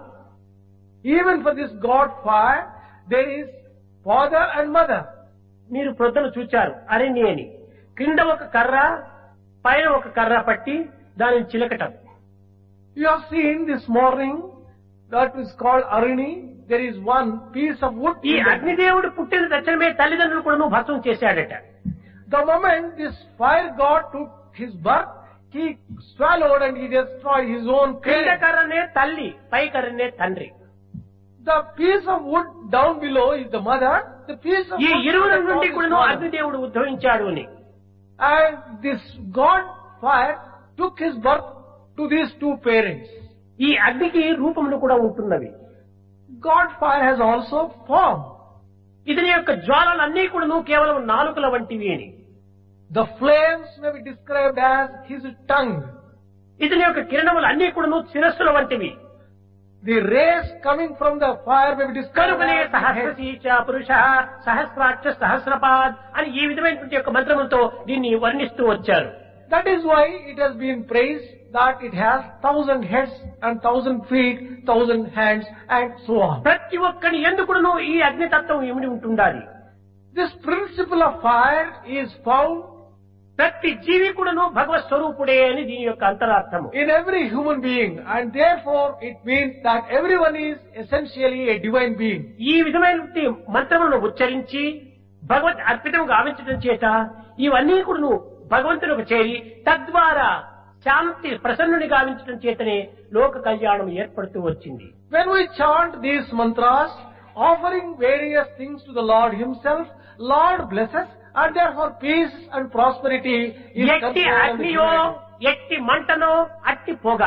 Speaker 4: even for this god fire, there is father and mother.
Speaker 3: మీరు ప్రొద్దున చూచారు అరణ్య అని, క్రింద ఒక కర్ర పైన ఒక కర్ర పట్టి దానిని చిలకటం.
Speaker 4: You have seen this morning that is called Arini. There is one piece of wood.
Speaker 3: ఈ అగ్నిదేవుడు పుట్టిన తక్షణమే తల్లిదండ్రులు కూడాను భస్మం చేశాడట.
Speaker 4: The moment this fire god took his birth, he swallowed and he destroyed his own
Speaker 3: క్రింద
Speaker 4: parents.
Speaker 3: కర్రనే తల్లి, పై కర్రనే తండ్రి.
Speaker 4: The piece of wood down below is the mother. The piece of
Speaker 3: ఈ
Speaker 4: wood
Speaker 3: ఇరువుల
Speaker 4: at the
Speaker 3: నుండి
Speaker 4: top is
Speaker 3: కూడాను
Speaker 4: father.
Speaker 3: అగ్నిదేవుడు ఉద్భవించాడు అని.
Speaker 4: And this god fire took his birth to these two parents.
Speaker 3: ఈ అగ్నికి రూపములు కూడా ఉంటున్నవి.
Speaker 4: God fire has also form.
Speaker 3: ఇతని యొక్క జ్వాలలన్నీ కూడాను కేవలం నాలుకల వంటివి అని.
Speaker 4: The flames may be described as his tongue.
Speaker 3: ఇతని యొక్క కిరణములు అన్ని కూడాను శిరస్సుల వంటివి.
Speaker 4: The rays coming from the fire may be described
Speaker 3: కనుకనే
Speaker 4: as the head.
Speaker 3: సహస్రశీర్ష పురుష సహస్రాక్ష సహస్రపాద్ అని ఈ విధమైనటువంటి యొక్క మంత్రములతో దీన్ని వర్ణిస్తూ వచ్చారు.
Speaker 4: That is why it has been praised that it has 1,000 heads and 1,000 feet, 1,000 hands and so on.
Speaker 3: ప్రతి ఒక్కని ఎందుకును ఈ అగ్నితత్వం ఇమిడి ఉంటుండాలి.
Speaker 4: This principle of fire is found
Speaker 3: ప్రతి జీవి కూడాను భగవత్ స్వరూపుడే అని దీని యొక్క అంతరార్థము.
Speaker 4: in every human being, and therefore it means that everyone is essentially a divine being.
Speaker 3: ఈ విధమైనటువంటి మంత్రములను ఉచ్చరించి భగవత్ అర్పితం గావించడం చేత ఇవన్నీ కూడాను భగవంతునికి చేరి తద్వారా శాంతి ప్రసన్నుని గావించడం చేతనే లోక కళ్యాణం ఏర్పడుతూ వచ్చింది.
Speaker 4: When we chant these mantras, offering various things to the Lord Himself, Lord blesses, and therefore peace and prosperity is
Speaker 3: ఎట్టి
Speaker 4: conferred on the
Speaker 3: అగ్నియో
Speaker 4: humanity.
Speaker 3: ఎట్టి మంటనో అట్టి పొగ,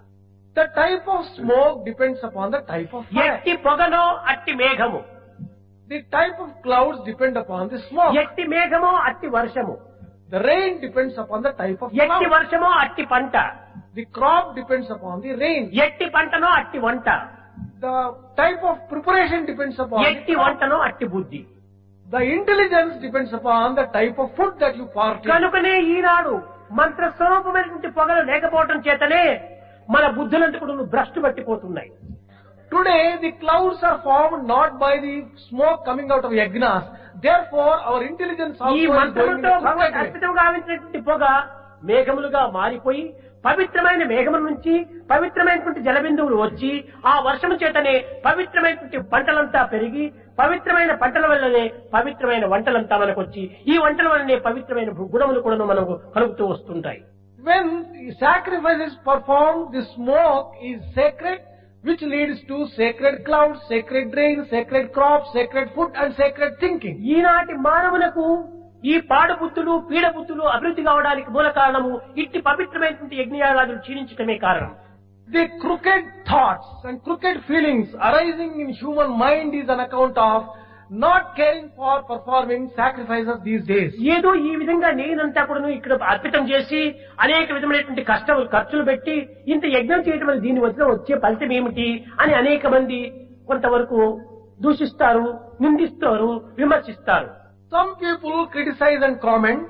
Speaker 4: The type of smoke depends upon the type of fire.
Speaker 3: ఎట్టి పొగనో అట్టి మేఘము,
Speaker 4: The type of clouds depend upon the smoke.
Speaker 3: ఎట్టి మేఘమో అట్టి వర్షము,
Speaker 4: The rain depends upon the type of
Speaker 3: ఎట్టి
Speaker 4: cloud.
Speaker 3: వర్షమో అట్టి పంట,
Speaker 4: The crop depends upon the rain.
Speaker 3: ఎట్టి పంటనో అట్టి వంట,
Speaker 4: The type of preparation depends upon the
Speaker 3: ఎట్టి
Speaker 4: crop.
Speaker 3: వంటనో అట్టి బుద్ధి.
Speaker 4: The intelligence depends upon the type of food that you partake.
Speaker 3: కనుకనే ఈనాడు మంత్ర స్వరూపమైనటువంటి పొగలు లేకపోవటం చేతనే మన బుద్ధులంతా కూడా భ్రష్టు పట్టిపోతున్నాయి.
Speaker 4: Today the clouds are formed not by the smoke coming out of yagnas. Therefore our intelligence also
Speaker 3: ఈ
Speaker 4: is going in
Speaker 3: మంత్రముతో
Speaker 4: the
Speaker 3: Bhagwat
Speaker 4: crooked way.
Speaker 3: అర్పితం గావించినటువంటి పొగ మేఘములుగా మారిపోయి పవిత్రమైన మేఘముల నుంచి పవిత్రమైనటువంటి జలబిందువులు వచ్చి ఆ వర్షము చేతనే పవిత్రమైనటువంటి పంటలంతా పెరిగి పవిత్రమైన పంటల వల్లనే పవిత్రమైన వంటలంతా మనకు వచ్చి ఈ వంటల వల్లనే పవిత్రమైన గుణములు కూడా మనకు కలుగుతూ వస్తుంటాయి.
Speaker 4: When sacrifice is performed, the smoke is sacred, which leads to sacred clouds, sacred rain, sacred crops, sacred food and sacred thinking.
Speaker 3: ఈనాటి మానవులకు ఈ పాడు బుద్ధులు పీడ బుద్ధులు అభివృద్ధి కావడానికి మూల కారణము ఇట్టి పవిత్రమైనటువంటి యజ్ఞయాగాదులు క్షీణించటమే కారణం.
Speaker 4: The crooked thoughts and crooked feelings arising in human mind is an account of not caring for performing sacrifices these days.
Speaker 3: ఏదో ఈ విధంగా నేనంతా కూడా ఇక్కడ అర్పితం చేసి అనేక విధమైనటువంటి ఖర్చులు పెట్టి ఇంత యజ్ఞం చేయడం వల్ల దీని వల్ల వచ్చే ఫలితం ఏమిటి అని అనేక మంది కొంతవరకు దూషిస్తారు, నిందిస్తారు, విమర్శిస్తారు.
Speaker 4: Some people criticize and comment,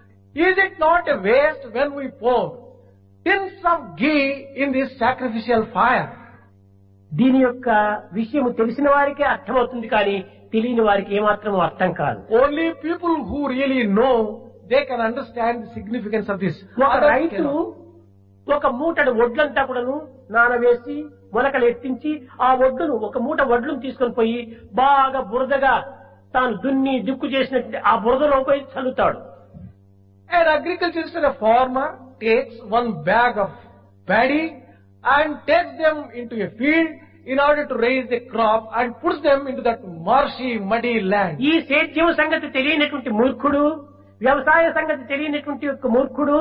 Speaker 4: is it not a waste when we pour tins of ghee in this sacrificial fire?
Speaker 3: దీని యొక్క విషయం తెలిసిన వారికే అర్థమవుతుంది కానీ తెలియని వారికి ఏమాత్రం అర్థం కాదు.
Speaker 4: Only people who really know, they can understand the significance of this.
Speaker 3: ఒక
Speaker 4: Others
Speaker 3: రైతు
Speaker 4: cannot.
Speaker 3: ఒక మూటడు వడ్లంతా కూడాను నానవేసి మొలకలు ఎత్తించి ఆ వడ్లును ఒక మూట వడ్లను తీసుకొని పోయి బాగా బురదగా తాను దున్ని దిక్కు చేసినట్టు ఆ బురదలో పోయి చల్లుతాడు.
Speaker 4: An agriculturist, a farmer, takes one bag of paddy and takes them into a field in order to raise the crop and puts them into that marshy, muddy land.
Speaker 3: ఈ సేద్యం సంగతి తెలియనటువంటి మూర్ఖుడు, వ్యవసాయ సంగతి తెలియనటువంటి యొక్క మూర్ఖుడు,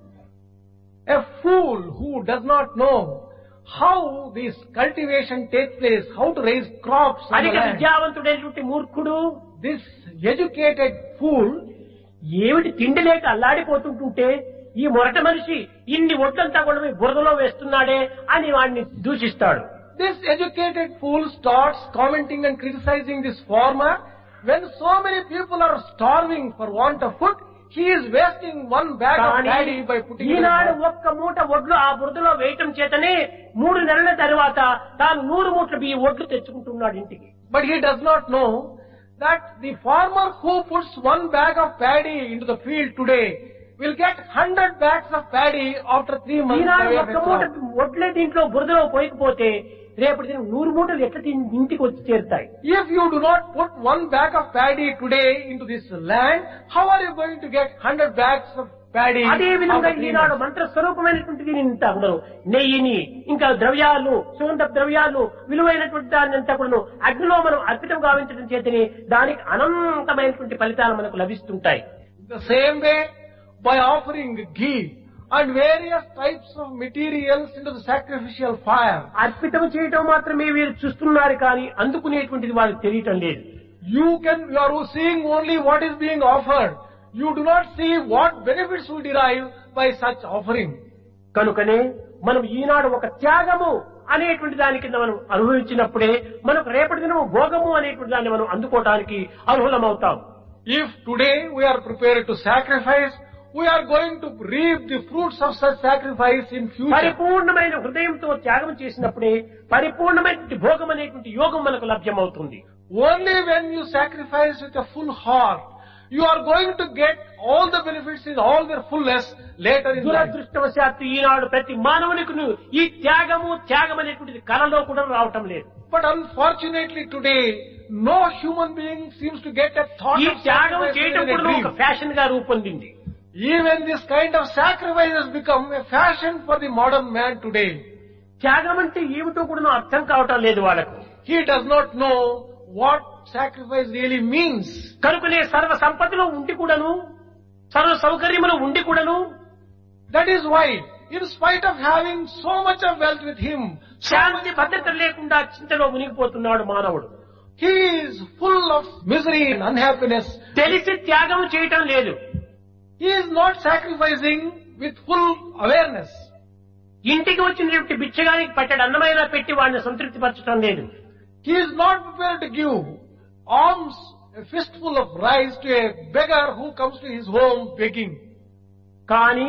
Speaker 4: A fool who does not know how this cultivation takes place, how to raise crops on the
Speaker 3: అధిక
Speaker 4: land.
Speaker 3: విద్యావంతుడైనటువంటి మూర్ఖుడు
Speaker 4: This educated fool,
Speaker 3: ఏమిటి తిండి లేక అల్లాడిపోతుంటుంటే ఈ మొరట మనిషి ఇన్ని ఒడ్లంతా కూడా బురదలో వేస్తున్నాడే అని వాడిని దూషిస్తాడు.
Speaker 4: this educated fool starts commenting and criticizing this farmer when so many people are starving for want of food. He is wasting one bag of
Speaker 3: కానీ
Speaker 4: paddy by putting it in
Speaker 3: Eenadu
Speaker 4: the
Speaker 3: ఒక్క మూట ఒడ్లు ఆ బురదలో వేయటం చేతనే 3 నెలల తర్వాత తాను 100 మూటలు బియ్య ఒడ్లు తెచ్చుకుంటున్నాడు ఇంటికి.
Speaker 4: But he does not know that the farmer who puts one bag of paddy into the field today will get 100 bags of paddy after 3 months.
Speaker 3: Eenadu
Speaker 4: by
Speaker 3: ఒక్క మూట
Speaker 4: crop.
Speaker 3: ఒడ్లే దీంట్లో బురదలో పోయకపోతే రేపటి దినం 100 మూటలు ఎట్లా ఇంటికి వచ్చి చేరుతాయి?
Speaker 4: If you do not put one bag of paddy today into this land, how are you going to get 100 bags of paddy
Speaker 3: అదే విధంగా
Speaker 4: after 3
Speaker 3: ఈనాడు
Speaker 4: months?
Speaker 3: మంత్ర స్వరూపమైనటువంటిది ఇంత ఉండదు. నెయ్యిని ఇంకా ద్రవ్యాలు, సుగంధ ద్రవ్యాలు, విలువైనటువంటి దాన్ని అంతా కూడా అగ్నిలో మనం అర్పితం గావించడం చేతనే దానికి అనంతమైనటువంటి ఫలితాలు మనకు లభిస్తుంటాయి.
Speaker 4: The same way, by offering ghee and various types of materials into the sacrificial fire,
Speaker 3: అర్పితం చేయటం మాత్రమే వీరు చూస్తున్నారు కానీ అందుకునేటువంటిది వారికి తెలియటం లేదు.
Speaker 4: you are seeing only what is being offered. You do not see what benefits will derive by such offering.
Speaker 3: కనుకనే మనం ఈనాడు ఒక త్యాగము అనేటువంటి దాని కింద మనం అనుభవించినప్పుడే మనకు రేపటి దినం భోగము అనేటువంటి దాన్ని మనం అందుకోవడానికి అర్హులమవుతాం.
Speaker 4: If today we are prepared to sacrifice, we are going to reap the fruits of such sacrifice in future.
Speaker 3: పరిపూర్ణమైన హృదయంతో త్యాగం చేసినప్పుడే పరిపూర్ణమైన భోగం అనేటువంటి యోగం మనకు లభ్యమవుతుంది.
Speaker 4: Only when you sacrifice with a full heart, you are going to get all the benefits in all their fullness later in life.
Speaker 3: దురదృష్టవశాత్తు ఈనాడు ప్రతి మానవునికి ఈ త్యాగం అనేటువంటిది కలలో కూడా రావటం లేదు.
Speaker 4: But unfortunately today, no human being seems to get a thought
Speaker 3: ఈ
Speaker 4: of
Speaker 3: త్యాగం
Speaker 4: sacrifice
Speaker 3: చేయటం
Speaker 4: in a
Speaker 3: కూడా ఒక
Speaker 4: dream.
Speaker 3: ఫ్యాషన్ గా రూపొందింది.
Speaker 4: Even this kind of sacrifice has become a fashion for the modern man today.
Speaker 3: త్యాగం అంటే ఏమిటో కూడా అర్థం కావటం లేదు వాళ్ళకు.
Speaker 4: He does not know what sacrifice really means.
Speaker 3: కనుకనే సర్వ సంపదలో ఉండి కూడాను, సర్వ సౌకర్యములు ఉండి కూడాను,
Speaker 4: That is why, in spite of having so much of wealth with him,
Speaker 3: శాంతి భద్రత లేకుండా చింతలో మునిగిపోతున్నాడు మానవుడు.
Speaker 4: he is full of misery and unhappiness.
Speaker 3: తెలిసి త్యాగం చేయటం లేదు.
Speaker 4: He is not sacrificing with full awareness.
Speaker 3: ఇంటికి వచ్చినటువంటి బిచ్చగానికి పట్టెడు అన్నమైనా పెట్టి వాడిని సంతృప్తి పరచడం లేదు.
Speaker 4: He is not prepared to give alms, a fistful of rice to a beggar who comes to his home begging.
Speaker 3: కానీ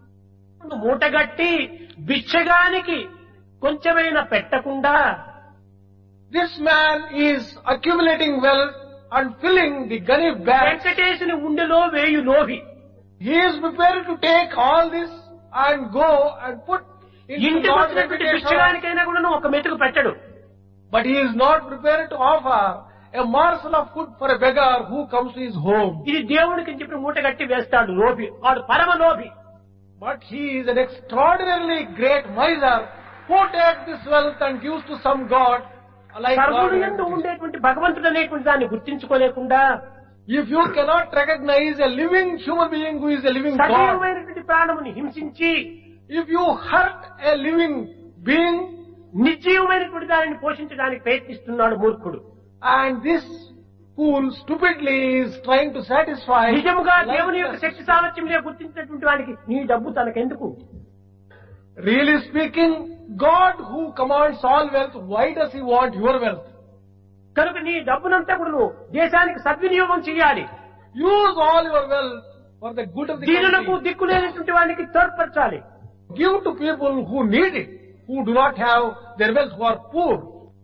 Speaker 3: మూటగట్టి బిచ్చగానికి కొంచెమైనా పెట్టకుండా
Speaker 4: This man is accumulating wealth and filling the gunny bags.
Speaker 3: వెంకటేశుని ఉండిలో వేయు Lohi.
Speaker 4: He is prepared to take all this and go and put into
Speaker 3: ఇంటికి
Speaker 4: Lord
Speaker 3: వచ్చినటువంటి
Speaker 4: Venkateswara.
Speaker 3: బిచ్చగానికైనా కూడా ఒక మెతుకు పెట్టడు.
Speaker 4: But he is not prepared to offer a morsel of food for a beggar who comes to his home.
Speaker 3: ఇది దేవుడికి చెప్పి మూట కట్టి వేస్తాడు లోభి. వాడు పరమ లోభి.
Speaker 4: But he is an extraordinarily great miser who takes this wealth and gives to some god like Lord
Speaker 3: సర్వుడు యందు
Speaker 4: Venkateswara.
Speaker 3: ఉండేటువంటి భగవంతుడు అనేటువంటి దాన్ని గుర్తించుకోలేకుండా
Speaker 4: If you cannot recognize a living human being who is a living God,
Speaker 3: సజీవమైనటువంటి ప్రాణముని హింసించి
Speaker 4: if you hurt a living being,
Speaker 3: నిర్జీవమైనటువంటి దానిని పోషించడానికి ప్రయత్నిస్తున్నాడు మూర్ఖుడు.
Speaker 4: and this fool stupidly is trying to satisfy
Speaker 3: నిజముగా
Speaker 4: life
Speaker 3: దేవుని యొక్క
Speaker 4: lust.
Speaker 3: శక్తి సామర్థ్యంలో గుర్తించినటువంటి వానికి నీ డబ్బు తనకెందుకు?
Speaker 4: Really speaking, God who commands all wealth, why does he want your wealth?
Speaker 3: కనుక నీ డబ్బునంతా కూడా నువ్వు దేశానికి సద్వినియోగం చేయాలి.
Speaker 4: Use all your wealth for the good of the
Speaker 3: దీనులకు
Speaker 4: country.
Speaker 3: దిక్కులేనటువంటి వానికి తోడ్పరచాలి.
Speaker 4: Give to people who need it, who do not have their wealth, who are poor.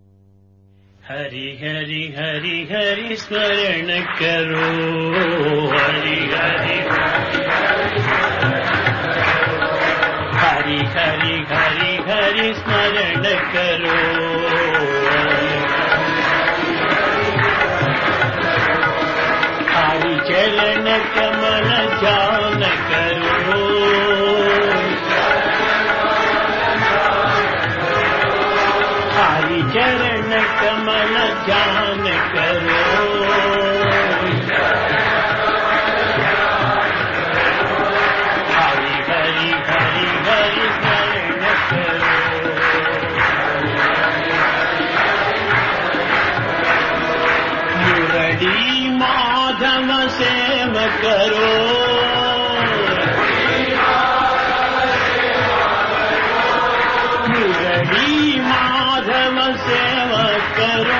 Speaker 5: Hari Hari Hari Hari स्मरण करो हरि हरि हरि हरि हरि हरि स्मरण करो हरि चरण कमल ध्यान करो हरि चरण कमल ध्यान करो हरि हरि हरि हरि स्मरण करो मुरली माधव सेव करो मुरली माधव सेव करो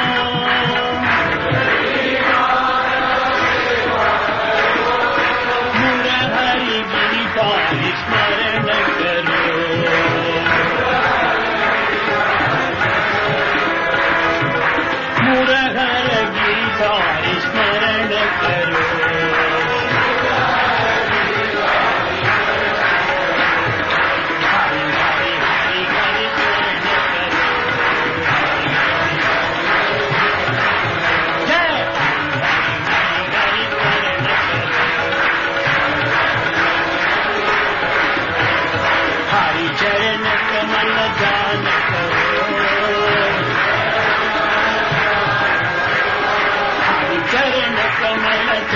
Speaker 5: मुरहरि गीता स्मरण करो मुरहर गीता स्मरण करो हरि हरि हरि हरि स्मरण करो जय हरि हरि हरि स्मरण करो हरि चरण कमल ध्यान करो हरि चरण कमल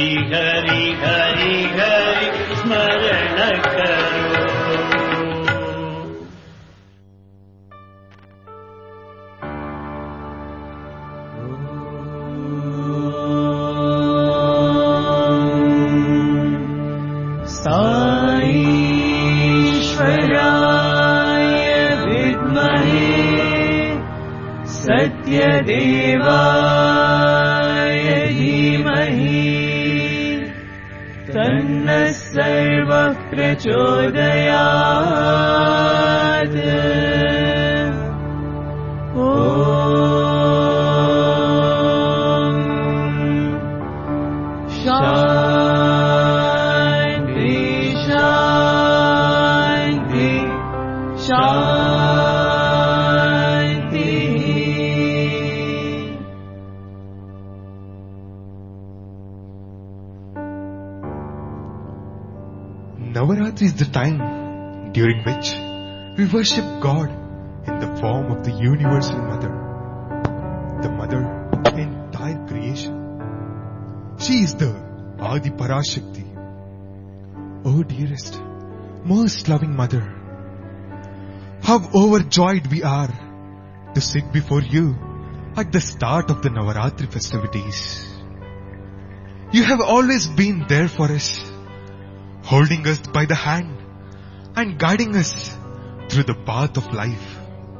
Speaker 5: हरि हरि हरि हरि स्मरण करो।
Speaker 6: साईश्वराय विद्महे सत्यदेवाय धीमहि तन्नः सर्वः प्रचोदयात्। शान्ति शान्ति शान्ति।
Speaker 7: Navaratri is the time during which we worship God in the form of the Universal Mother, the Mother of entire creation. She is the Adi Parashakti. Oh dearest, most loving Mother, how overjoyed we are to sit before you at the start of the Navaratri festivities. You have always been there for us, holding us by the hand and guiding us through the path of life.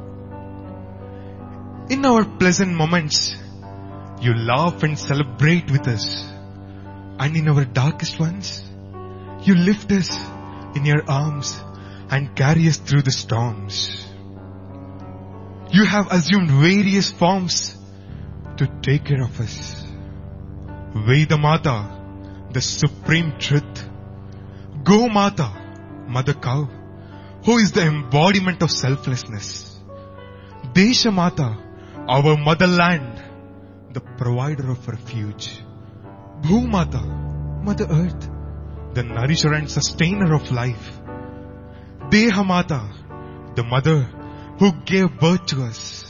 Speaker 7: In our pleasant moments, you laugh and celebrate with us, and in our darkest ones, you lift us in your arms and carry us through the storms. You have assumed various forms to take care of us. Veda Mata, the supreme truth. Go Mata, Mother Cow, who is the embodiment of selflessness. Desha Mata, our motherland, the provider of refuge. Bhu Mata, Mother Earth, the nourisher and sustainer of life. Deha Mata, the mother who gave birth to us.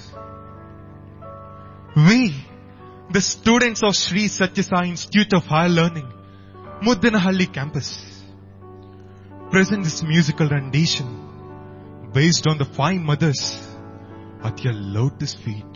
Speaker 7: We, the students of Sri Satya Sai Institute of Higher Learning, Muddanahalli campus, present this musical rendition based on the 5 mothers at your lotus feet.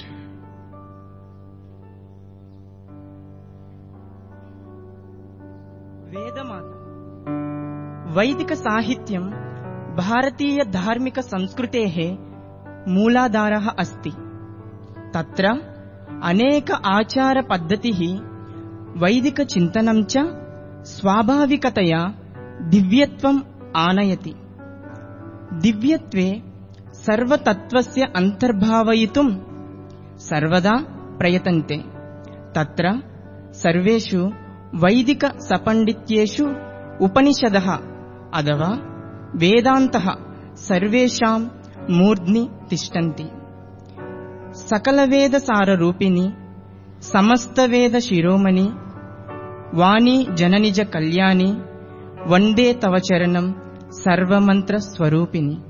Speaker 8: वेदमाता वैदिक साहित्यं भारतीय धार्मिक संस्कृतेः मूलाधारः अस्ति। तत्र अनेक आचार पद्धतिः वैदिक चिन्तनं च स्वाभाविकतया दिव्यत्वम् आनयति। दिव्यत्वे सर्वतत्त्वस्य अन्तर्भावयितुं सर्वदा प्रयतन्ते। तत्र सर्वेषु वैदिक सपण्डित्येषु उपनिषदः अथवा वेदान्तः सर्वेषां मूर्ध्नि तिष्ठन्ति। सकलवेदसाररूपिणी समस्तवेदशिरोमणि वाणी जननिज कल्याणी वन्दे तव चरणं सर्वमन्त्रस्वरूपिणी।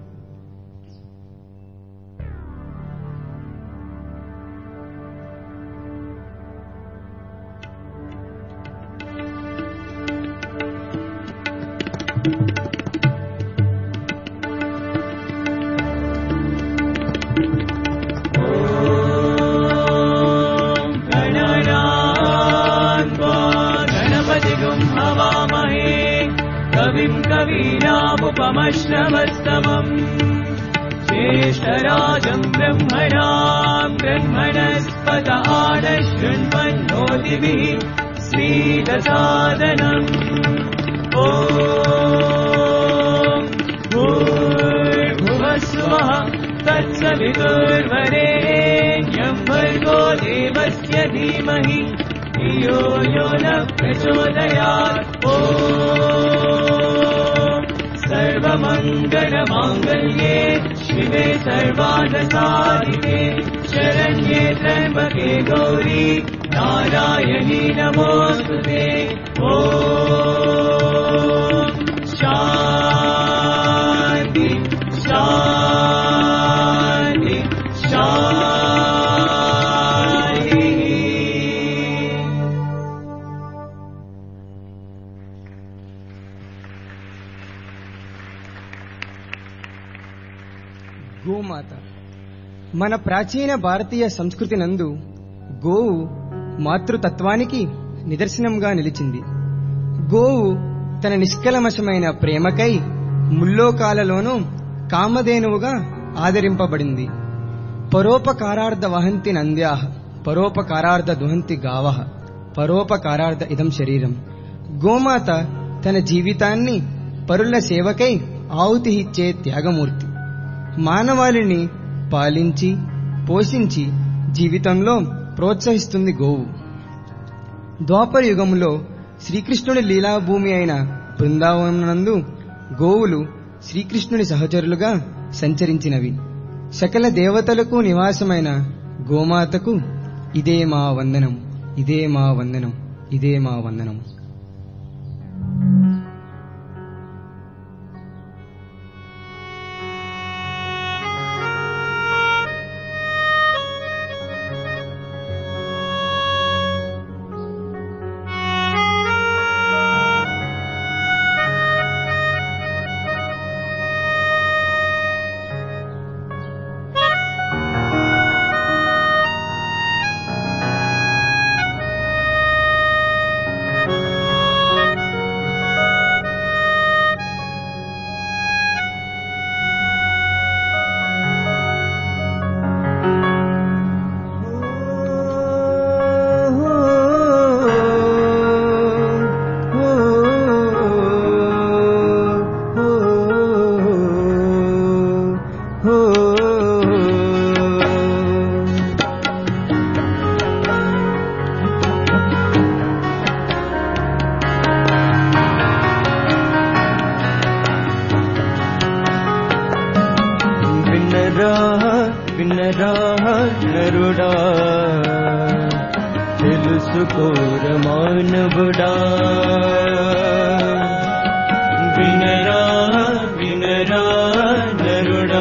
Speaker 6: कवीनामुपमश्रवस्तमम् ज्येष्ठराजम् ब्रह्मणाम् ब्रह्मणस्पत आनशृण्वन्नोतिभिः श्रीदसादनम्। ॐ भूर्भुवस्सुवः तत्सवितुर्वरेण्यम् भर्गो देवस्य धीमहि धियो यो न प्रचोदयात्। ॐ सर्वमङ्गलमाङ्गल्ये शिवे सर्वार्थसाधिके शरण्ये त्र्यम्बके गौरी नारायणी नमोऽस्तुते। ॐ शान्ति शान्ति शान्ति।
Speaker 9: గోమాత మన ప్రాచీన భారతీయ సంస్కృతి నందు గోవు మాతృతత్వానికి నిదర్శనంగా నిలిచింది. గోవు తన నిష్కల్మషమైన ప్రేమకై ముల్లోకాలలోనూ కామధేనువుగా ఆదరింపబడింది. పరోపకారార్థ వహంతి నంద్యాః పరోపకారార్థ దుహంతి గావః పరోపకారార్థ ఇదం శరీరం. గోమాత తన జీవితాన్ని పరుల సేవకై ఆహుతి ఇచ్చే త్యాగమూర్తి. మానవాళిని పాలించి పోషించి జీవితంలో ప్రోత్సహిస్తుంది గోవు. ద్వాపర యుగంలో శ్రీకృష్ణుని లీలాభూమి అయిన బృందావననందు గోవులు శ్రీకృష్ణుని సహచరులుగా సంచరించినవి. సకల దేవతలకు నివాసమైన గోమాతకు ఇదే మా వందనం, ఇదే మా వందనం, ఇదే మా వందనం.
Speaker 6: నరుడా తెలుసుకోర మానవుడా వినరా వినరా నరుడా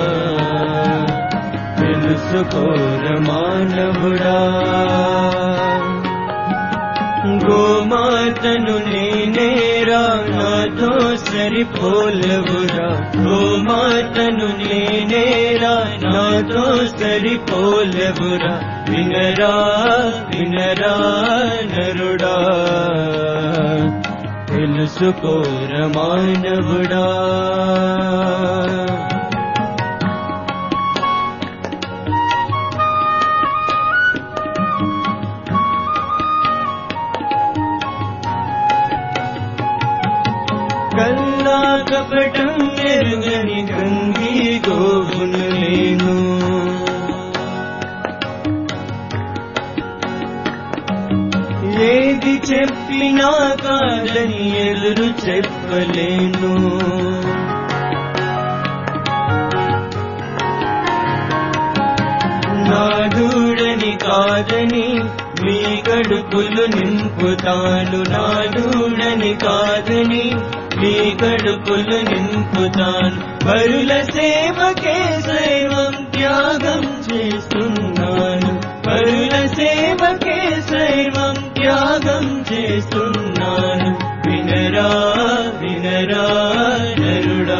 Speaker 6: తెలుసుకోర మానవుడా గోమాతను నేనేరా నాతో సరిపోలవురా గోమాతను నేనేరా నాతో సరిపోలవురా వినరా వినరా నరుడా తెలుసుకోర మానవుడా కల్లా కపటం ఎరుగని గంగి గోవును నేను ఏది చెప్పినా కాదని ఎదురు చెప్పలేను నాదూడని కాదని మీ కడుపులు నింపుతాను నాదూడని కాదని మీ కడుపులు నింపుతాను పరుల సేవకే సైవం త్యాగం చేస్తున్నాను పరుల సేవకే సైవం త్యాగం చేస్తున్నాను వినరా వినరా నరుడా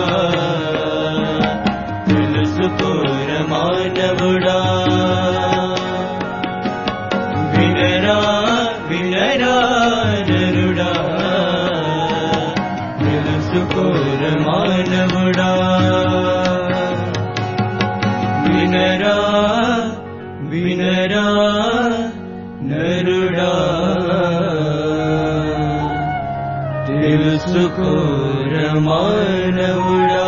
Speaker 6: తెలుసుకోర మానవుడా వినరా వినరా నరుడా తెలుసుకోర మానవుడా వినరా వినరా నరుడా తెలుసుకోర మానవుడా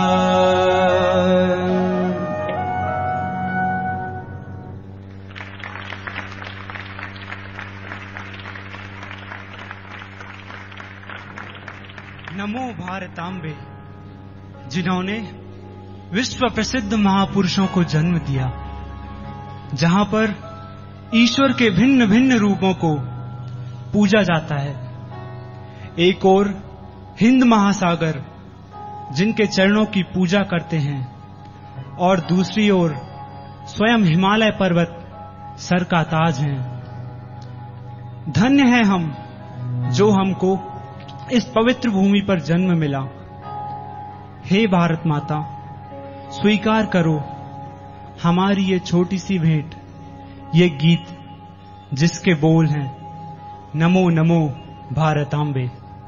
Speaker 10: नमो भारतांबे जिन्होंने विश्व प्रसिद्ध महापुरुषों को जन्म दिया जहां पर ईश्वर के भिन्न भिन्न रूपों को पूजा जाता है। एक ओर हिंद महासागर जिनके चरणों की पूजा करते हैं और दूसरी ओर स्वयं हिमालय पर्वत सर का ताज हैं। धन्य है हम जो हमको इस पवित्र भूमि पर जन्म मिला। हे भारत माता, स्वीकार करो हमारी ये छोटी सी भेंट, ये गीत जिसके बोल हैं नमो नमो भारतांबे।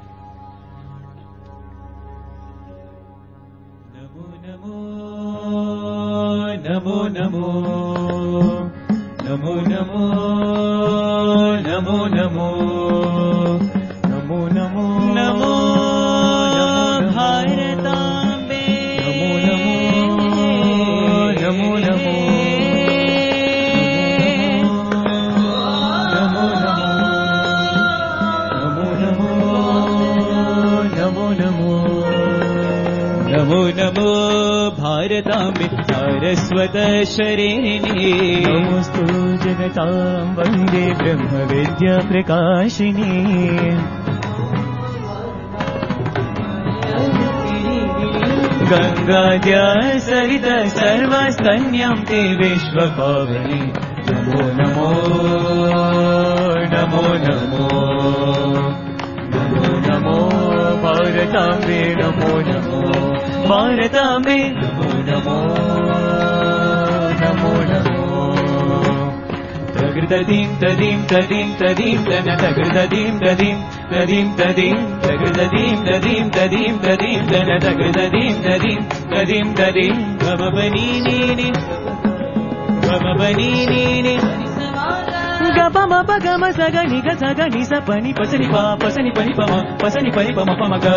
Speaker 6: नमो नमो नमो नमो नमो नमो नमो नमो नमो नमो नमो भारतांबे। नमो नमो नमो नमो नमो नमो भारतांबे सारस्वत शरेणे। नमोस्तु जगतां वन्दे ब्रह्मविद्या प्रकाशिनी। गंगाद्या सरित सर्वस्तन्यं ते विश्वपावनि। नमो नमो नमो नमो नमो नमो भारतांबे। नमो नमो भारतांबे। नमो नमो नमो नमो तगृदीं तदीं तदीं तदीं तन तगृदीं तदीं तदीं तदीं तगृदीं तदीं तदीं तदीं तन तगृदीं तदीं तदीं तदीं गमबनीनी गमबनीनी गपम पगम सगनि ग सगनि सपनि पसनि पा पसनि पनि पम पसनि पनि पम पम ग।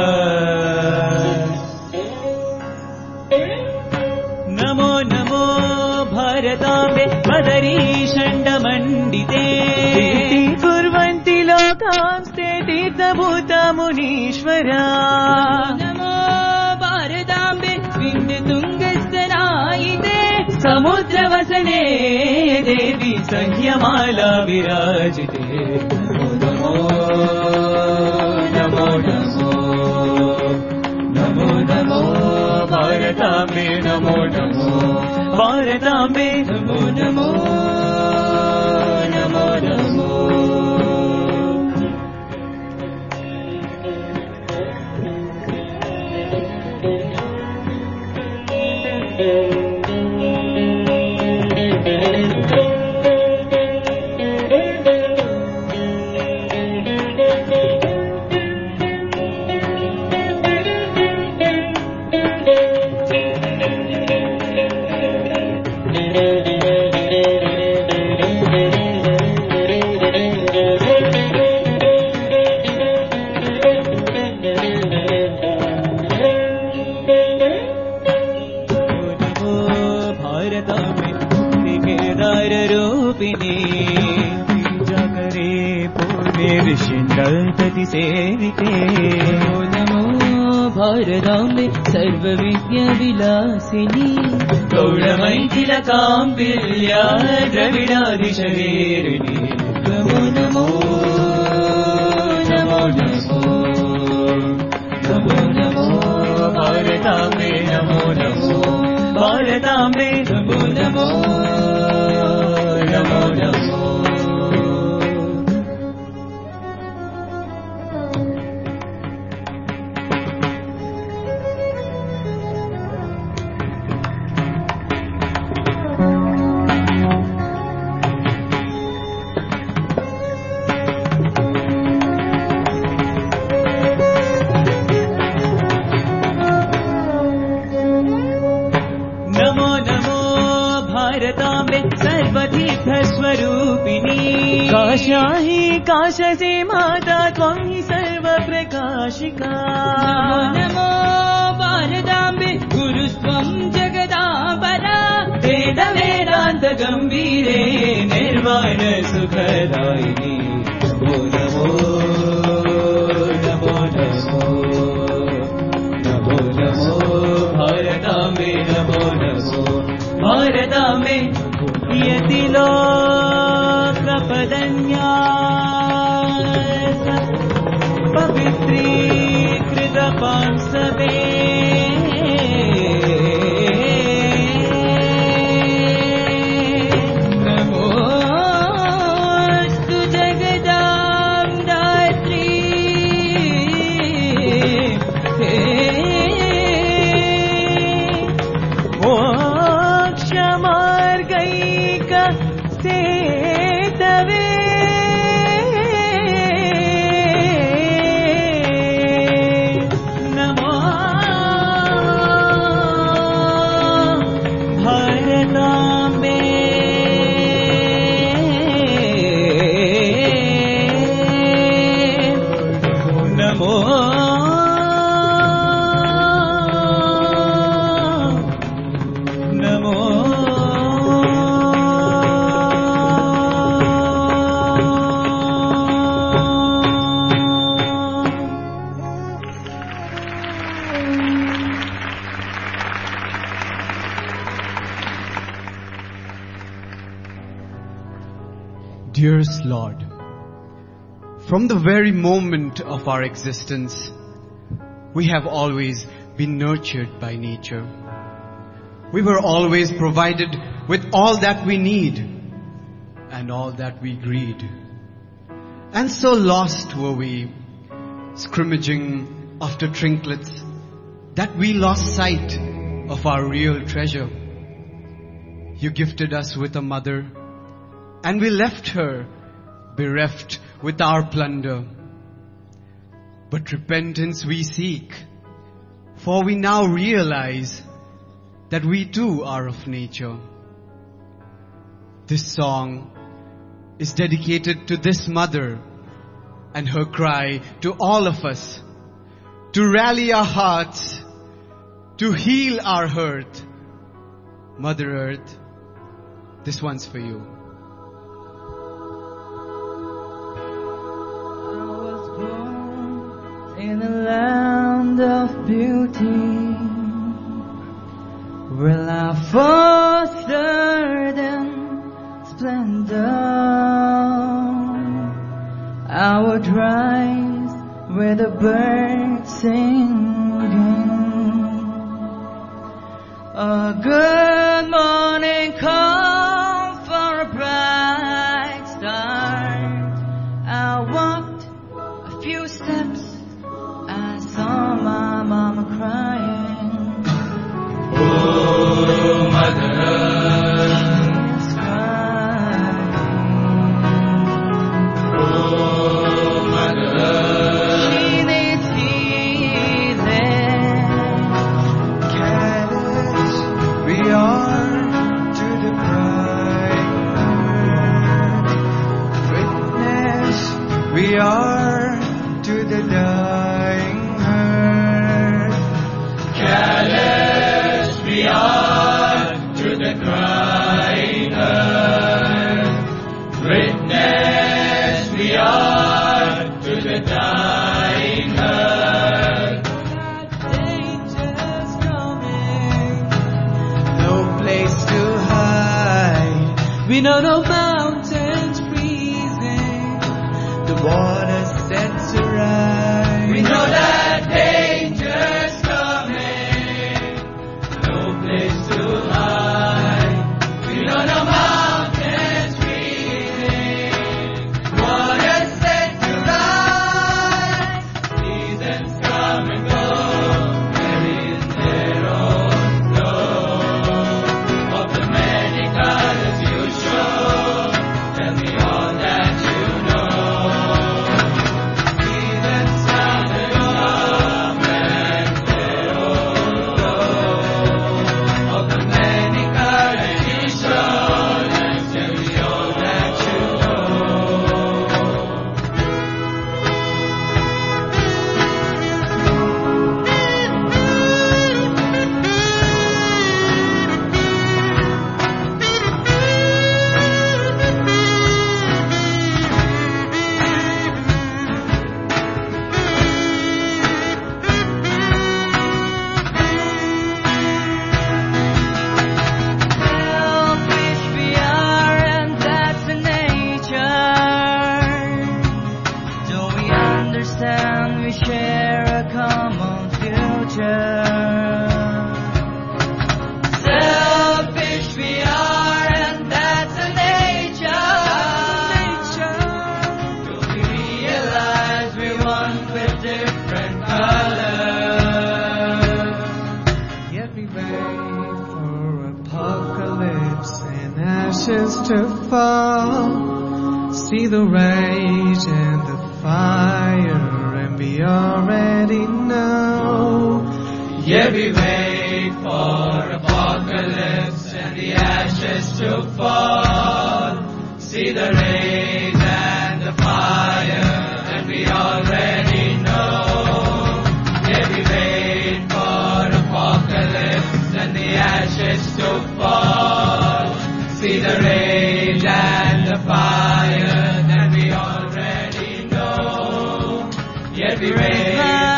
Speaker 6: नमो नमो भारतांबे मदरी षण्डमण्डिते। कुर्वन्ति लोकांस्ते तीर्थभूतमुनीश्वरा। नमो भारतांबे विन्ध्यतुङ्गस्तरायिते। समुद्रवसने देवी संख्यमाला विराजिते। नमो नमो नमो नमो नमो भारतांबे। नमो नमो भारतांबे। नमो नमो नमो नमो सेविते। नमो भारतांबे सर्वविद्याविलासिनी। गौरमैथिलकाम्बिल्या द्रविडादिशरीरिणी। नमो नमो नमो नमो नमो नमो भारतांबे। नमो नमो भारतांबे। नमो नमो नमो नमो काशाहि काशसे माता त्वं हि सर्वप्रकाशिका। नमो भारतांबे गुरुस्त्वं जगदांबरा। वेद वेदान्त गम्भीरे निर्वाण सुखदायिनी। नमो नमो नमो नमो नमो नमो भारतांबे। नमो नमो भारतांबे। यतिलो पदन्या पवित्रीकृत पांसवे। नमोस्तु जगदां दात्री। मोक्ष मार्गैक सेतवे नमो भारताम्बे नमो
Speaker 11: Dearest Lord, from the very moment of our existence, we have always been nurtured by nature. We were always provided with all that we need and all that we greed. And so lost were we, scrimmaging after trinkets, that we lost sight of our real treasure. You gifted us with a mother, and we left her bereft with our plunder. But repentance we seek, for we now realize that we too are of nature. This song is dedicated to this mother and her cry to all of us to rally our hearts, to heal our hurt. Mother Earth, this one's for you.
Speaker 6: In a land of beauty, where life fostered in splendor, I would rise where the birds singing. A good morning call for a bright start. I walked a few steps, I saw my mama crying. Oh, Mother Earth is crying. Oh, Mother Earth, she needs healing.
Speaker 11: Callous we are to the crying earth. Witness we are to the dying earth.
Speaker 6: Callous we are to the crying earth. Witness we are to the dying earth. Danger's coming,
Speaker 11: No place to hide.
Speaker 6: we know no mountains freezing.
Speaker 11: The water sets to rise.
Speaker 6: We know that danger's coming, no place to hide. We know no mountains freezing, water set to rise. Seasons come and go, there is their own flow of the many colors you show. Tell me all that you know.
Speaker 12: ashes to fall. See the rage and the fire, and we already know.
Speaker 6: Yeah, we wait for apocalypse and the ashes to fall. See the rage and the fire, and we already know. Yeah, we wait for apocalypse and the ashes to fall. See the rage and the fire, that we already know. Yeah, we wait.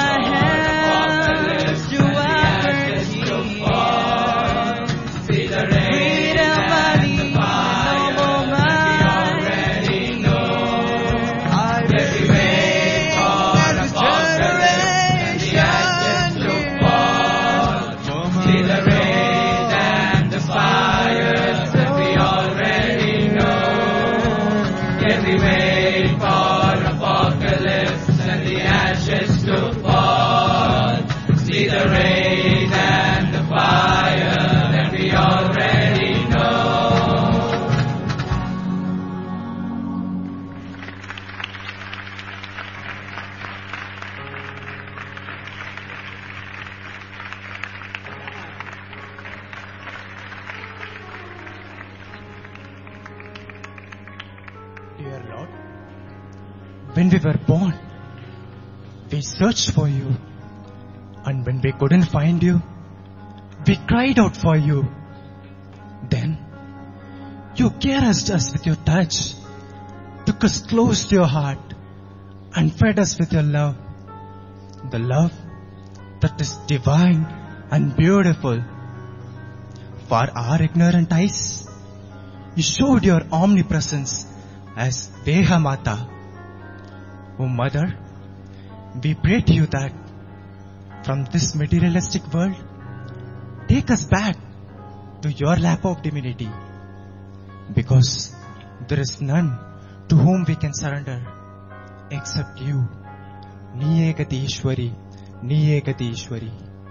Speaker 13: Dear Lord, when we were born, we searched for you, and when we couldn't find you, we cried out for you. Then, you caressed us with your touch, took us close to your heart, and fed us with your love. The love that is divine and beautiful. For our ignorant eyes, you showed your omnipresence as Deha Mata. O Mother, we pray to you that from this materialistic world, take us back to your lap of divinity, because there is none to whom we can surrender except you. Niye Gati Ishwari, Niye Gati Ishwari.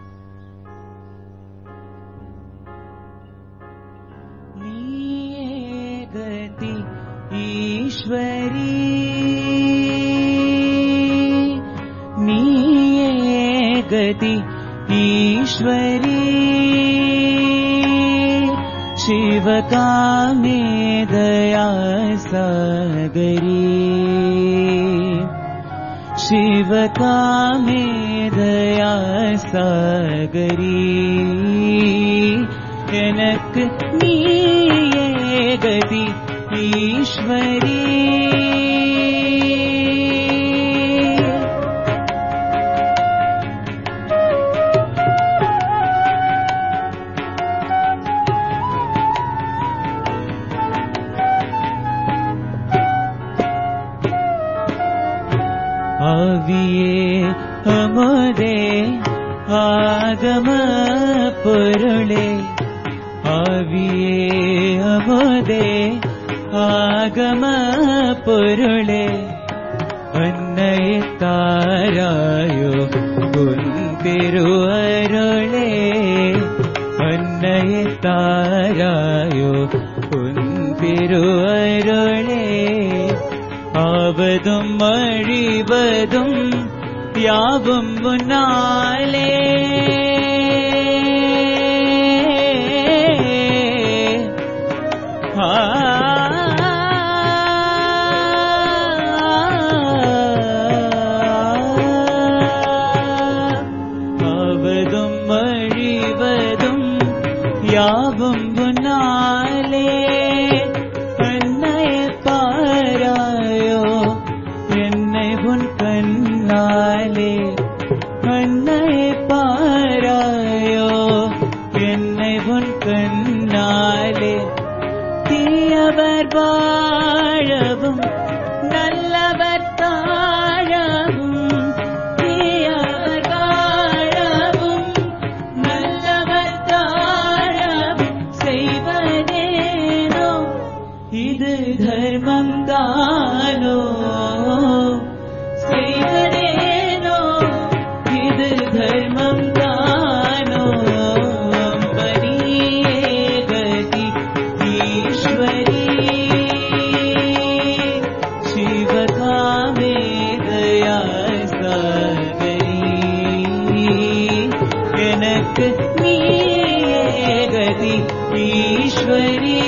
Speaker 6: Niye Gati Ishwari, Niye Gati Ishwari, Shiva ka me daya sagari, Shiva ka me daya sagari, Enak niye gati Ishwari. Aviye amode agama purule, Aviye amode agama purule, Annaye tarayo kuntiru arule, Annaye tarayo kuntiru arule, Avadum Arivadum Yavum Munale, Avadum Arivadum Yavum Munale, Annaye Parayo Ennai Bun Kannale, Annaye Parayo Ennai Bun Kannale, Thiyavar Vaazhavum Nallavar Tazhavum, Thiyavar Vaazhavum Nallavar Tazhavum, Seivadeno Idu Dharmam Dano, Seivadeno Idu Dharmam Dano, Ambariye Gati Ishwari. गति ईश्वरी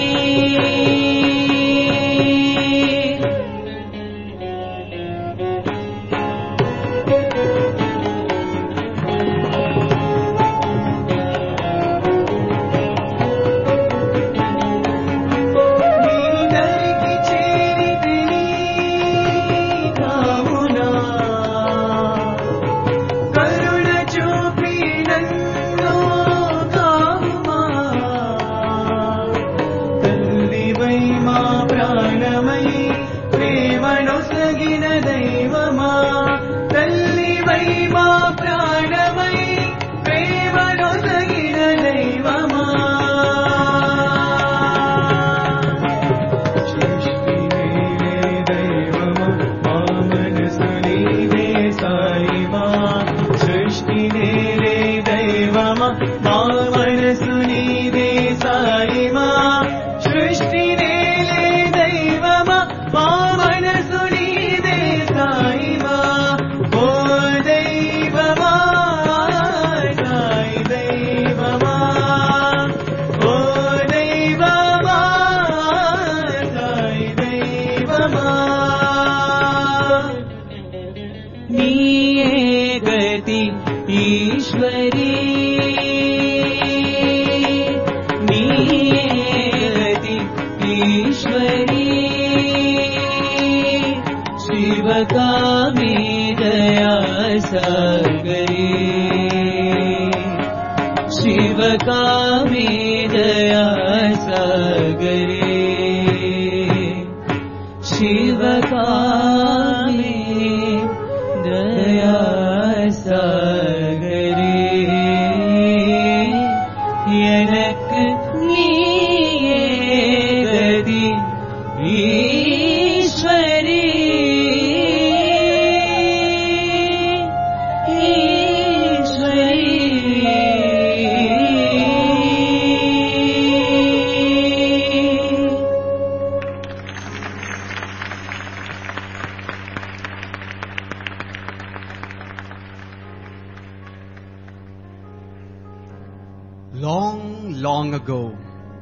Speaker 11: Long ago,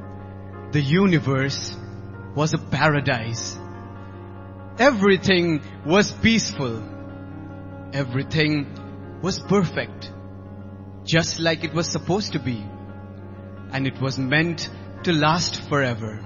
Speaker 11: the universe was a paradise. Everything was peaceful. Everything was perfect, just like it was supposed to be. And it was meant to last forever.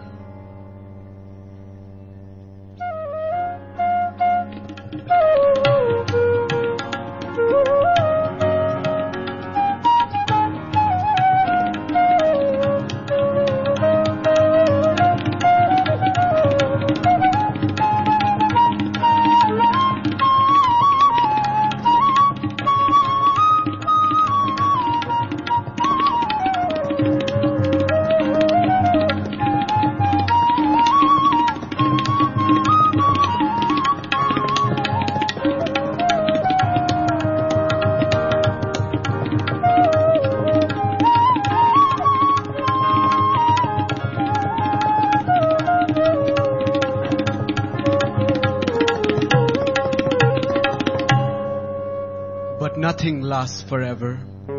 Speaker 11: Nothing lasts forever.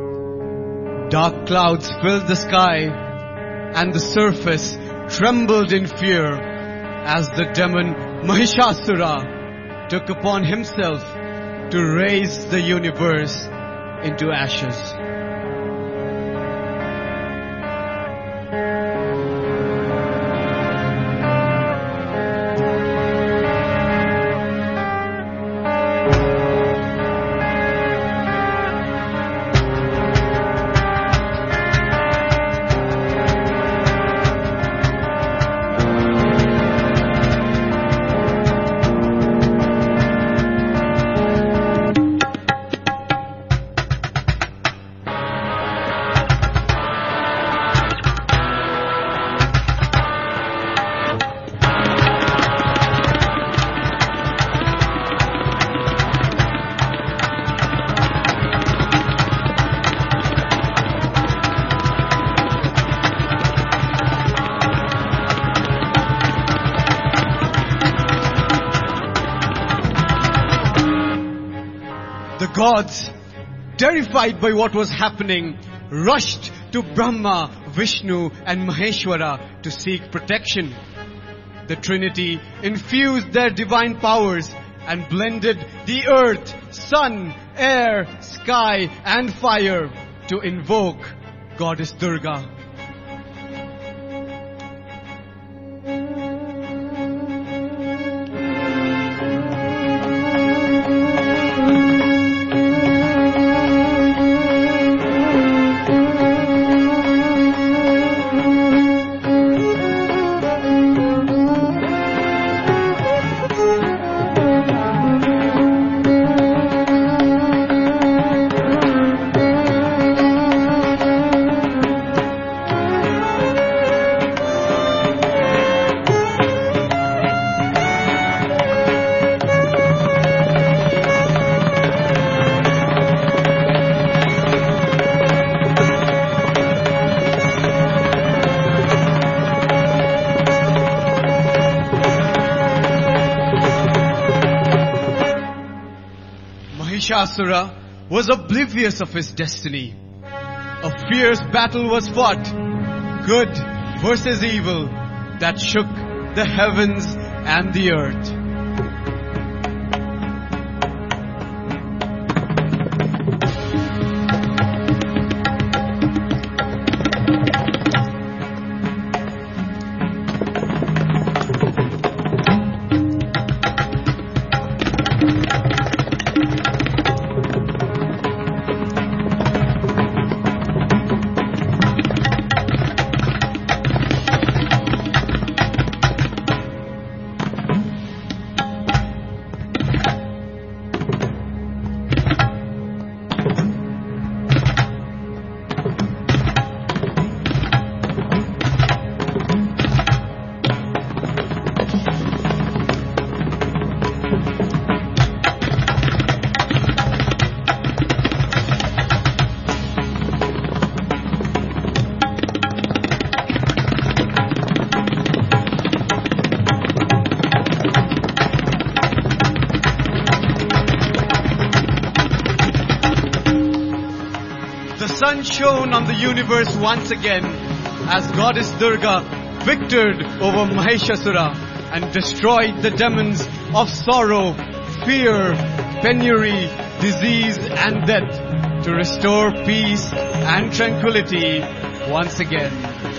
Speaker 11: Dark clouds filled the sky, and the surface trembled in fear as the demon Mahishasura took upon himself to raise the universe into ashes. gods, terrified by what was happening, rushed to Brahma, Vishnu and Maheshwara to seek protection. The Trinity infused their divine powers and blended the earth, sun, air, sky and fire to invoke Goddess Durga. Mahishasura was oblivious of his destiny. A fierce battle was fought, good versus evil, that shook the heavens and the earth. The sun shone on the universe once again as Goddess Durga victored over Mahishasura and destroyed the demons of sorrow, fear, penury, disease and death to restore peace and tranquility once again.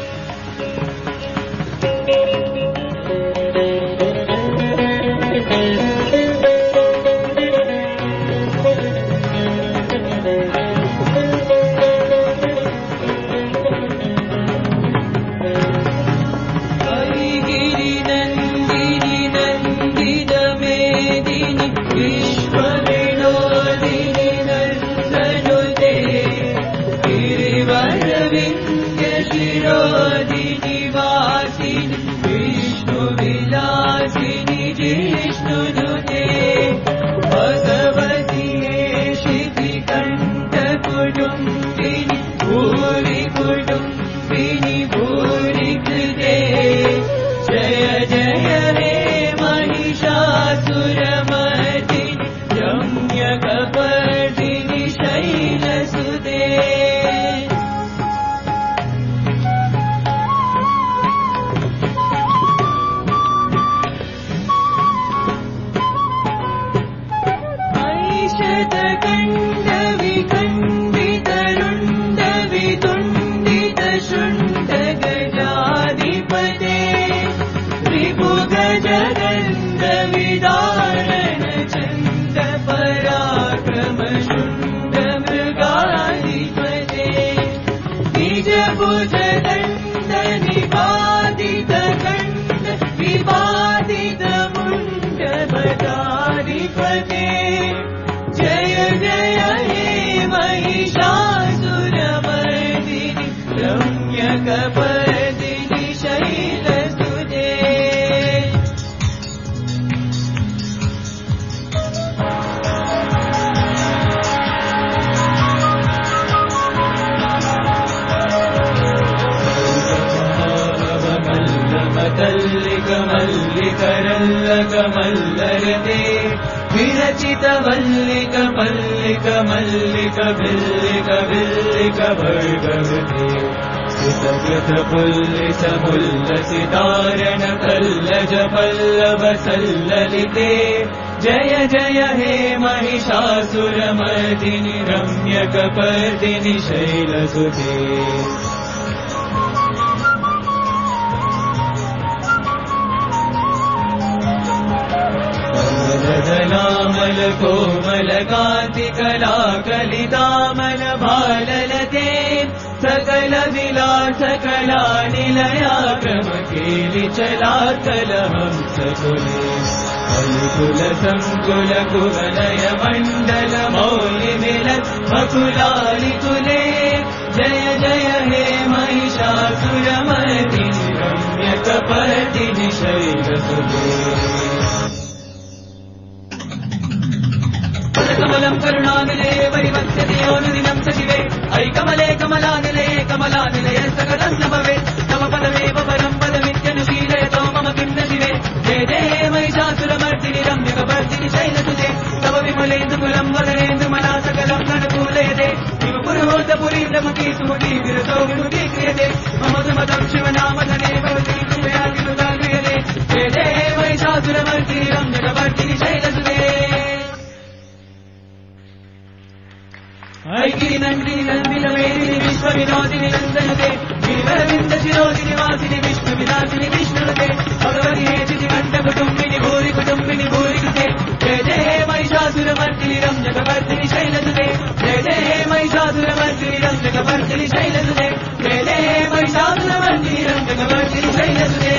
Speaker 6: विरचित मल्लिक मल्लिक मल्लिक बिल्लिक बिल्लिक भर्गवते पुल्लितमुल्लसितारण कल्लज पल्लव सल्ललिते जय जय हे महिषासुरमर्दिनि रम्यकपर्दिनि शैलसुते कमलदलामल कोमल कान्ति कला कलिदामल भाललते सकल विलास कला निलया क्रम केलि चला कलहंस कुले अनुकुल संकुल कुवलय मंडल मौलि मिलत मकुलालि कुले जय जय हे महिषासुरमर्दिनि रम्यकपर्दिनि शैलसुते कमलं करुणानिले वैवस्यते योनिदिनं सचिवे ऐ कमले कमलानिले कमलानिलय सकलं नभवे तव पदमेव परं पदमित्यनुशीलयतो मम किं न शिवे जय जय महिषासुरमर्दिनि रम्यकपर्दिनि शैलसुते तव विमलेन्दुकुलं वदनेन्दुमला सकलं ननुकूलयते इव पुरुहोतपुरीन्द्रमुखी सुमुखी विरतो विमुखी क्रियते मम सुमतं शिवनामधने भवति कृपया विनुता क्रियते जय जय महिषासुरमर्दिनि रम्यकपर्दिनि शैलसुते ऐगिरि नन्दिनि नन्दिनमेदिनि विश्वविनोदिनि नन्दनुते गिरिवरविन्द शिरोदिनि वासिनि विष्णुविलासिनि विष्णुनुते भगवति हेचिति कण्ठकुटुम्बिनि भूरि कुटुम्बिनि भूरि कृते जय जय हे महिषासुरमर्दिनि रम्यकपर्दिनि शैलसुते जय जय हे महिषासुरमर्दिनि रम्यकपर्दिनि शैलसुते जय जय हे महिषासुरमर्दिनि रम्यकपर्दिनि शैलसुते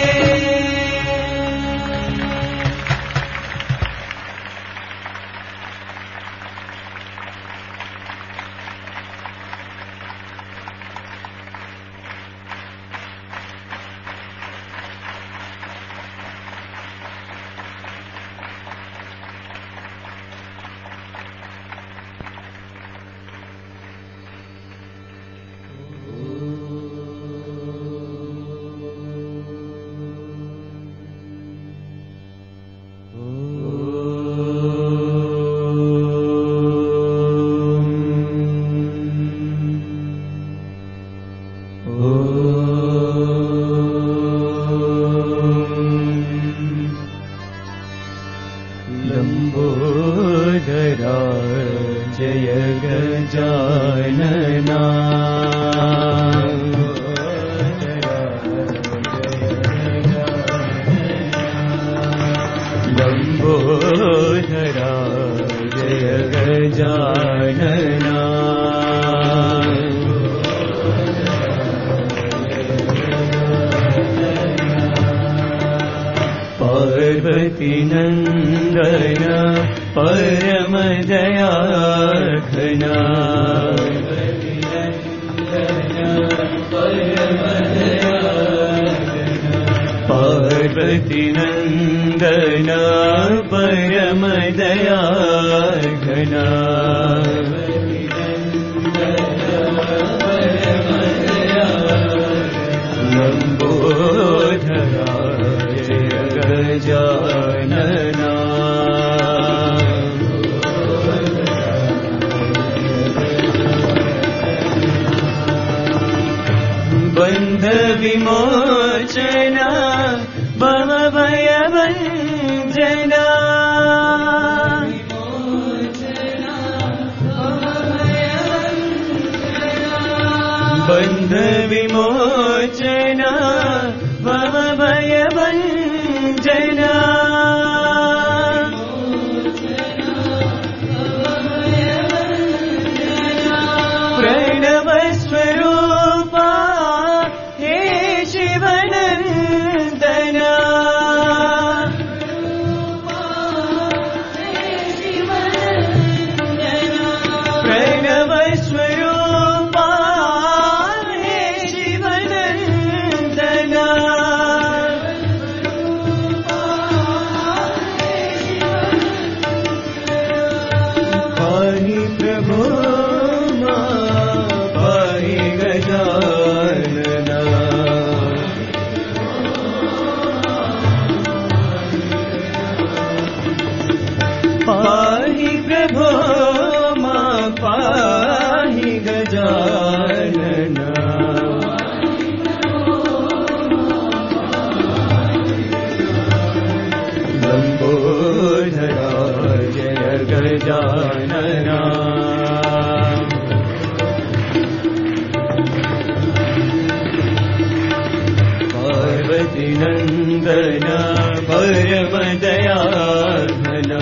Speaker 6: नंदन परम दयाघना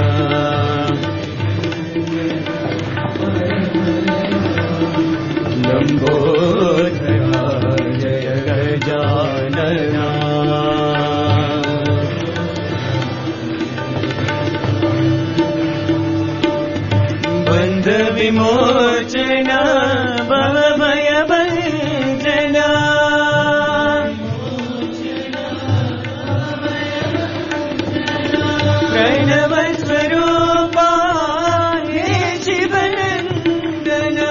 Speaker 6: लंबोदरा जय गजानना बंध विमोचना भवभय भंजना प्रणव स्वरूपा हे शिवनंदना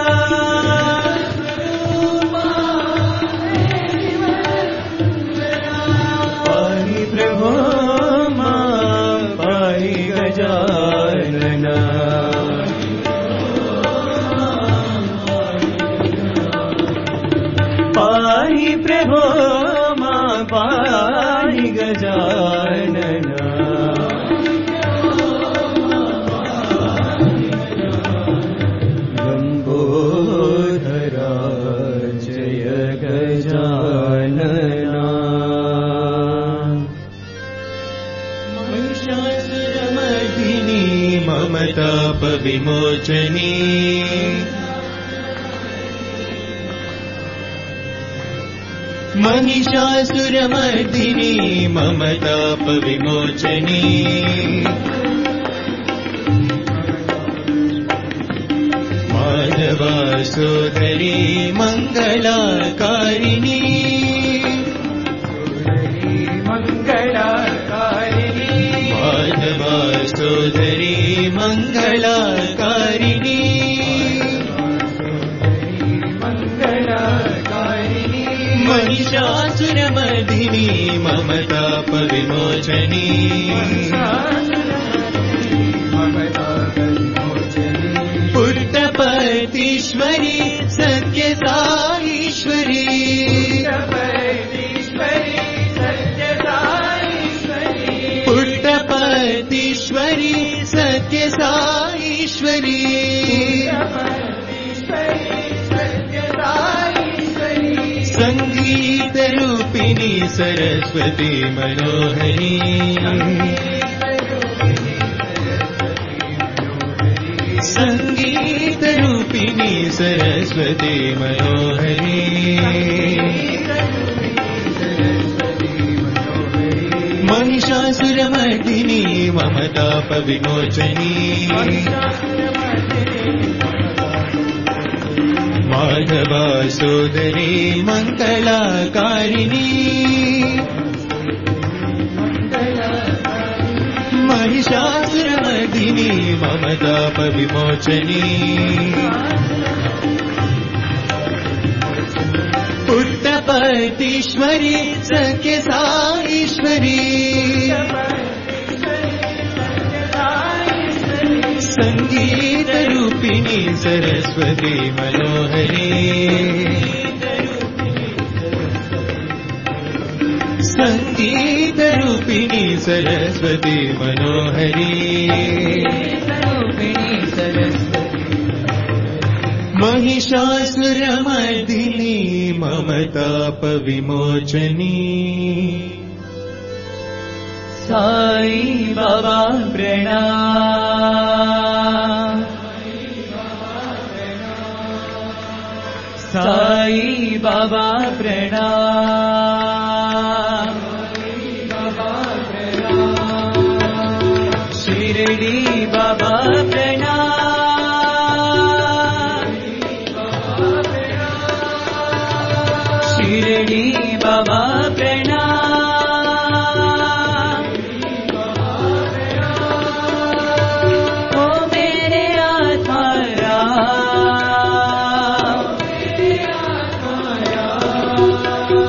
Speaker 6: पाहि प्रभो मां पाहि गजानना पाहि प्रभो मां पाहि गजानना लंबोदरा जय गजानना महिषासुरमर्दिनी ममताप विमोचनी महिषासुरमर्दिनी ममताप विमोचनी माधवा सोदरी मंगलाकारिणी माधवा सोदरी मंगलाकारिणी महिषासुरमर्दिनी ममताप विमोचनी पुट्टपर्तीश्वरी सत्यसाईश्वरी पुट्टपर्तीश्वरी सत्यसाईश्वरी संगीत रूपिणी सरस्वती मनोहरी संगीत रूपिणी सरस्वती मनोहरी महिषासुरमर्दिनी ममताप विमोचनी माधवा सोदरी मंगलाकारिणी महिषासुरमर्दिनी ममताप विमोचनी पुट्टपर्तीश्वरी सत्यसाईश्वरी संगीत रूपिणी सरस्वती मनोहरी संगीत रूपिणी सरस्वती मनोहरी महिषासुरमर्दिनी ममताप विमोचनी साई बाबा प्रणाम साई बाबा प्रणाम शिरडी बाबा प्रणाम शिरडी बाबा प्रणाम ओ मेरे आत्मा राम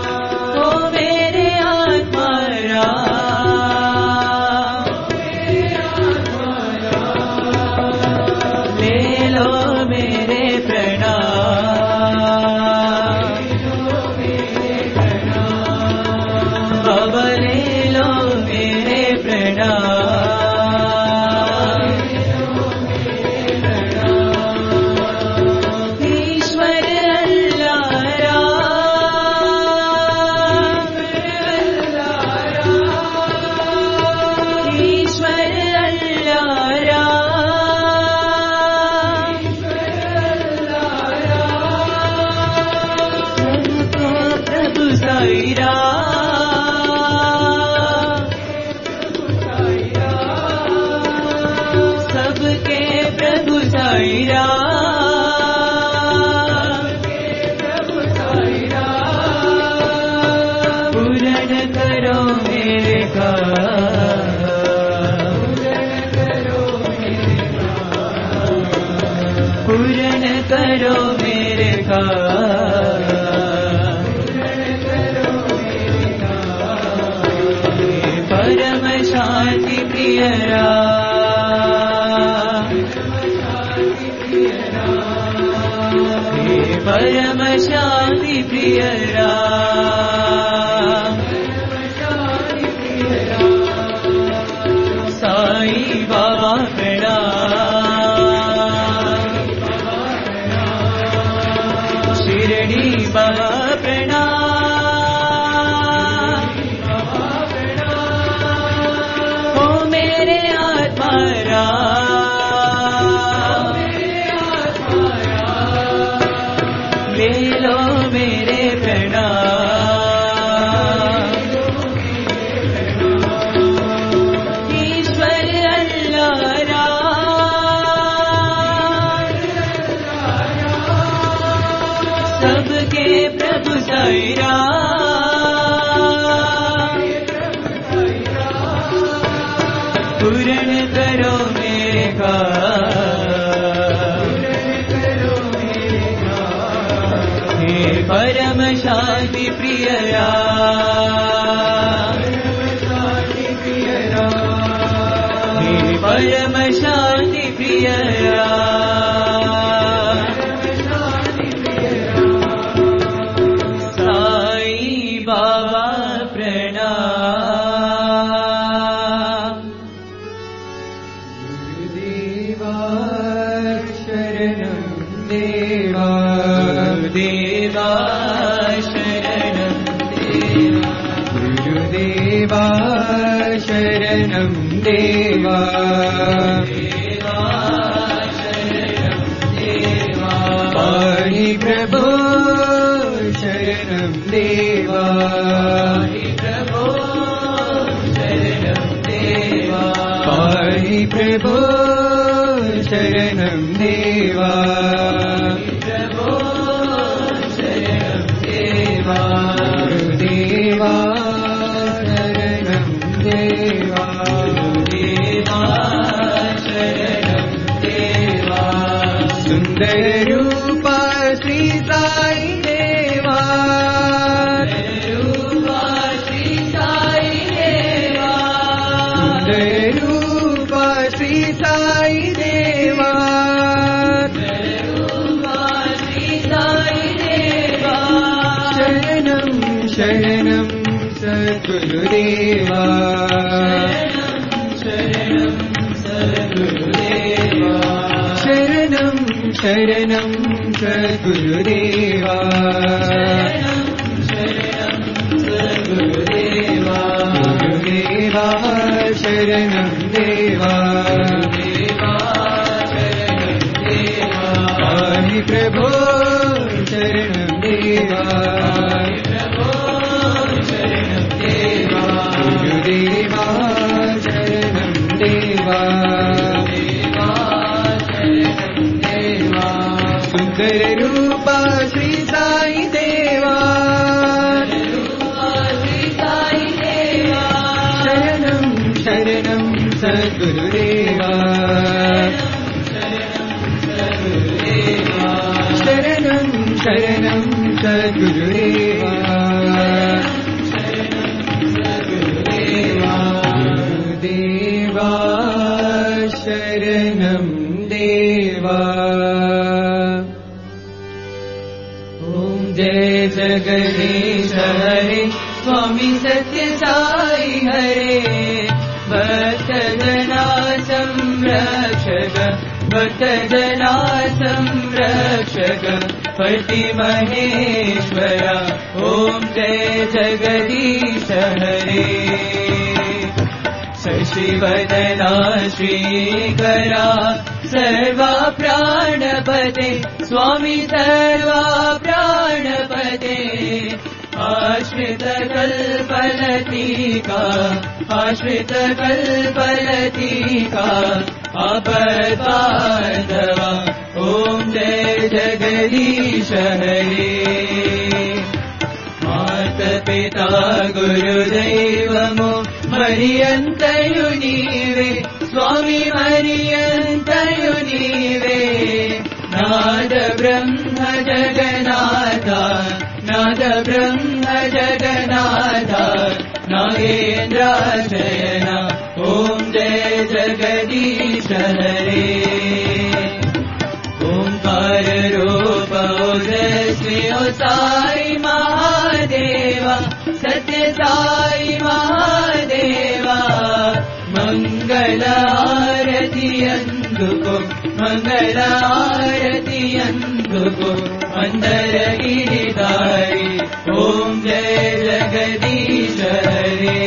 Speaker 6: पूर्ण करो मेरे पूर्ण करो मेरे परम शांति प्रियरा परम शांति प्रियरा साई बाबा प्रणाम शिरडी बाबा प्रणाम ओ मेरे आत्मा राम ले लो मेरे प्रणाम ईश्वर अल्लाह राम सबके प्रभु साई राम पूर्ण करो मेरे हे परम शांति प्रियरा हे परम शांति प्रियरा साई बाबा प्रणाम
Speaker 12: देवा शरणं देवा
Speaker 6: देवा शरणं देवा
Speaker 12: गुरुदेवा शरणं देवा
Speaker 6: देवा शरणं देवा
Speaker 12: पाहि प्रभो शरणं देवा
Speaker 6: प्रभो शरणं देवा
Speaker 12: पाहि प्रभो शरणं देवा
Speaker 6: प्रभो शरणं देवा
Speaker 12: गुरुदेवा शरणं देवा
Speaker 6: देवा शरणं देवा
Speaker 12: सुन्दर रूपा श्री साई देवा
Speaker 6: रूपा श्री साई देवा
Speaker 12: सुन्दर रूपा श्री साई देवा
Speaker 6: रूपा श्री साई देवा
Speaker 12: शरणं शरणं सद्गुरुदेवा
Speaker 6: शरणं सद्गुरुदेवा
Speaker 12: शरणं शरणं सद्गुरुदेवा
Speaker 6: शरणं सद्गुरुदेवा
Speaker 12: गुरुदेवा शरणं देवा
Speaker 6: देवा शरणं देवा
Speaker 12: पाहि प्रभो शरणं देवा
Speaker 6: प्रभो शरणं देवा
Speaker 12: गुरुदेवा शरणं देवा
Speaker 6: देवा शरणं देवा
Speaker 12: सुन्दर रूपा श्री साई देवा
Speaker 6: रूपा श्री साई देवा
Speaker 12: शरणं शरणं सद्गुरुदेवा शरणं शरणं सद्गुरुदेवा गुरुदेवा शरणं देवा ॐ जय जगदीश हरे
Speaker 6: स्वामी सत्य साई हरे भक्तजना संरक्षक भक्तजना संरक्षक पति महेश्वरा ॐ जय जगदीश हरे शशिवदना श्रीकरा सर्वा प्राणपते स्वामी सर्वा प्राणपते
Speaker 12: आश्रित कल्पलतिका आश्रित कल्पलतिका आपद्बान्धवा ॐ जय जगदीश हरे मातपिता गुरुदैवमो मरियन्तयु नीवे स्वामी मरियन्तयु नीवे नाद ब्रह्म जगन्नाथा नाद ब्रह्म जगन्नाथा नागेन्द्राशयन ॐ जय जगदीश हरे ओंकार रूप ओजस्वी ओ साई महादेवा सत्य साई महादेवा मंगल आरती अंदुको मंगल आरती अंदुको अंदर गिरिधारी ओम जय जगदीश हरे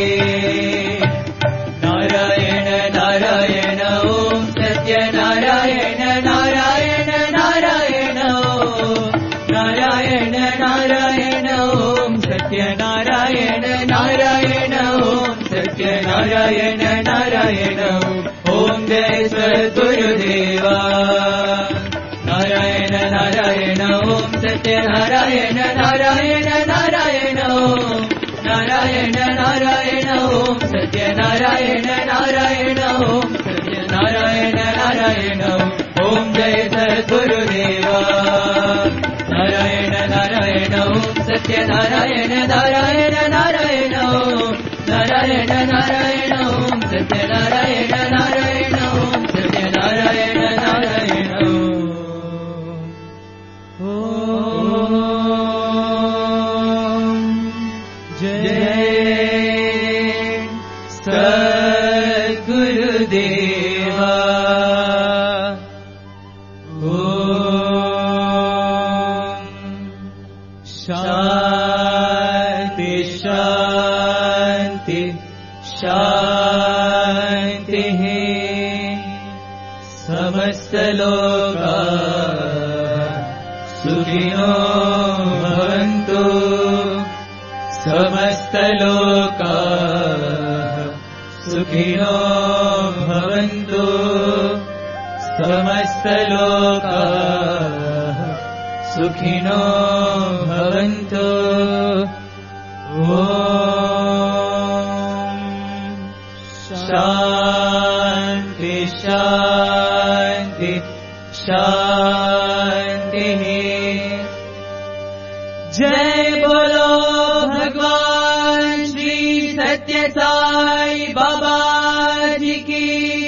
Speaker 12: नारायण नारायण ओम सत्य नारायण नारायण नारायण ओम नारायण नारायण ओम सत्य नारायण नारायण ओम सत्य नारायण नारायण ओम जय सद्गुरुदेवा नारायण नारायण ओम सत्य नारायण नारायण नारायण ओम नारायण नारायण ओम सत्य नारायण नारायण ओम सत्य नारायण नारायण ओम जय सद्गुरुदेवा नारायण नारायण ओम सत्य नारायण नारायण नारायण ओम नारायण नारायण ओम सत्य नारायण नारायण ओम सत्य नारायण नारायण सद्गुरुदेवा शांति शांति शांति समस्त लोका सुखिनो भवन्तु समस्त लोका सुखिनो भवन्तु समस्त लोका सुखिनो भवन्तु ॐ शान्ति शान्ति शान्तिः जय बोलो भगवान श्री सत्य साई बाबा जी की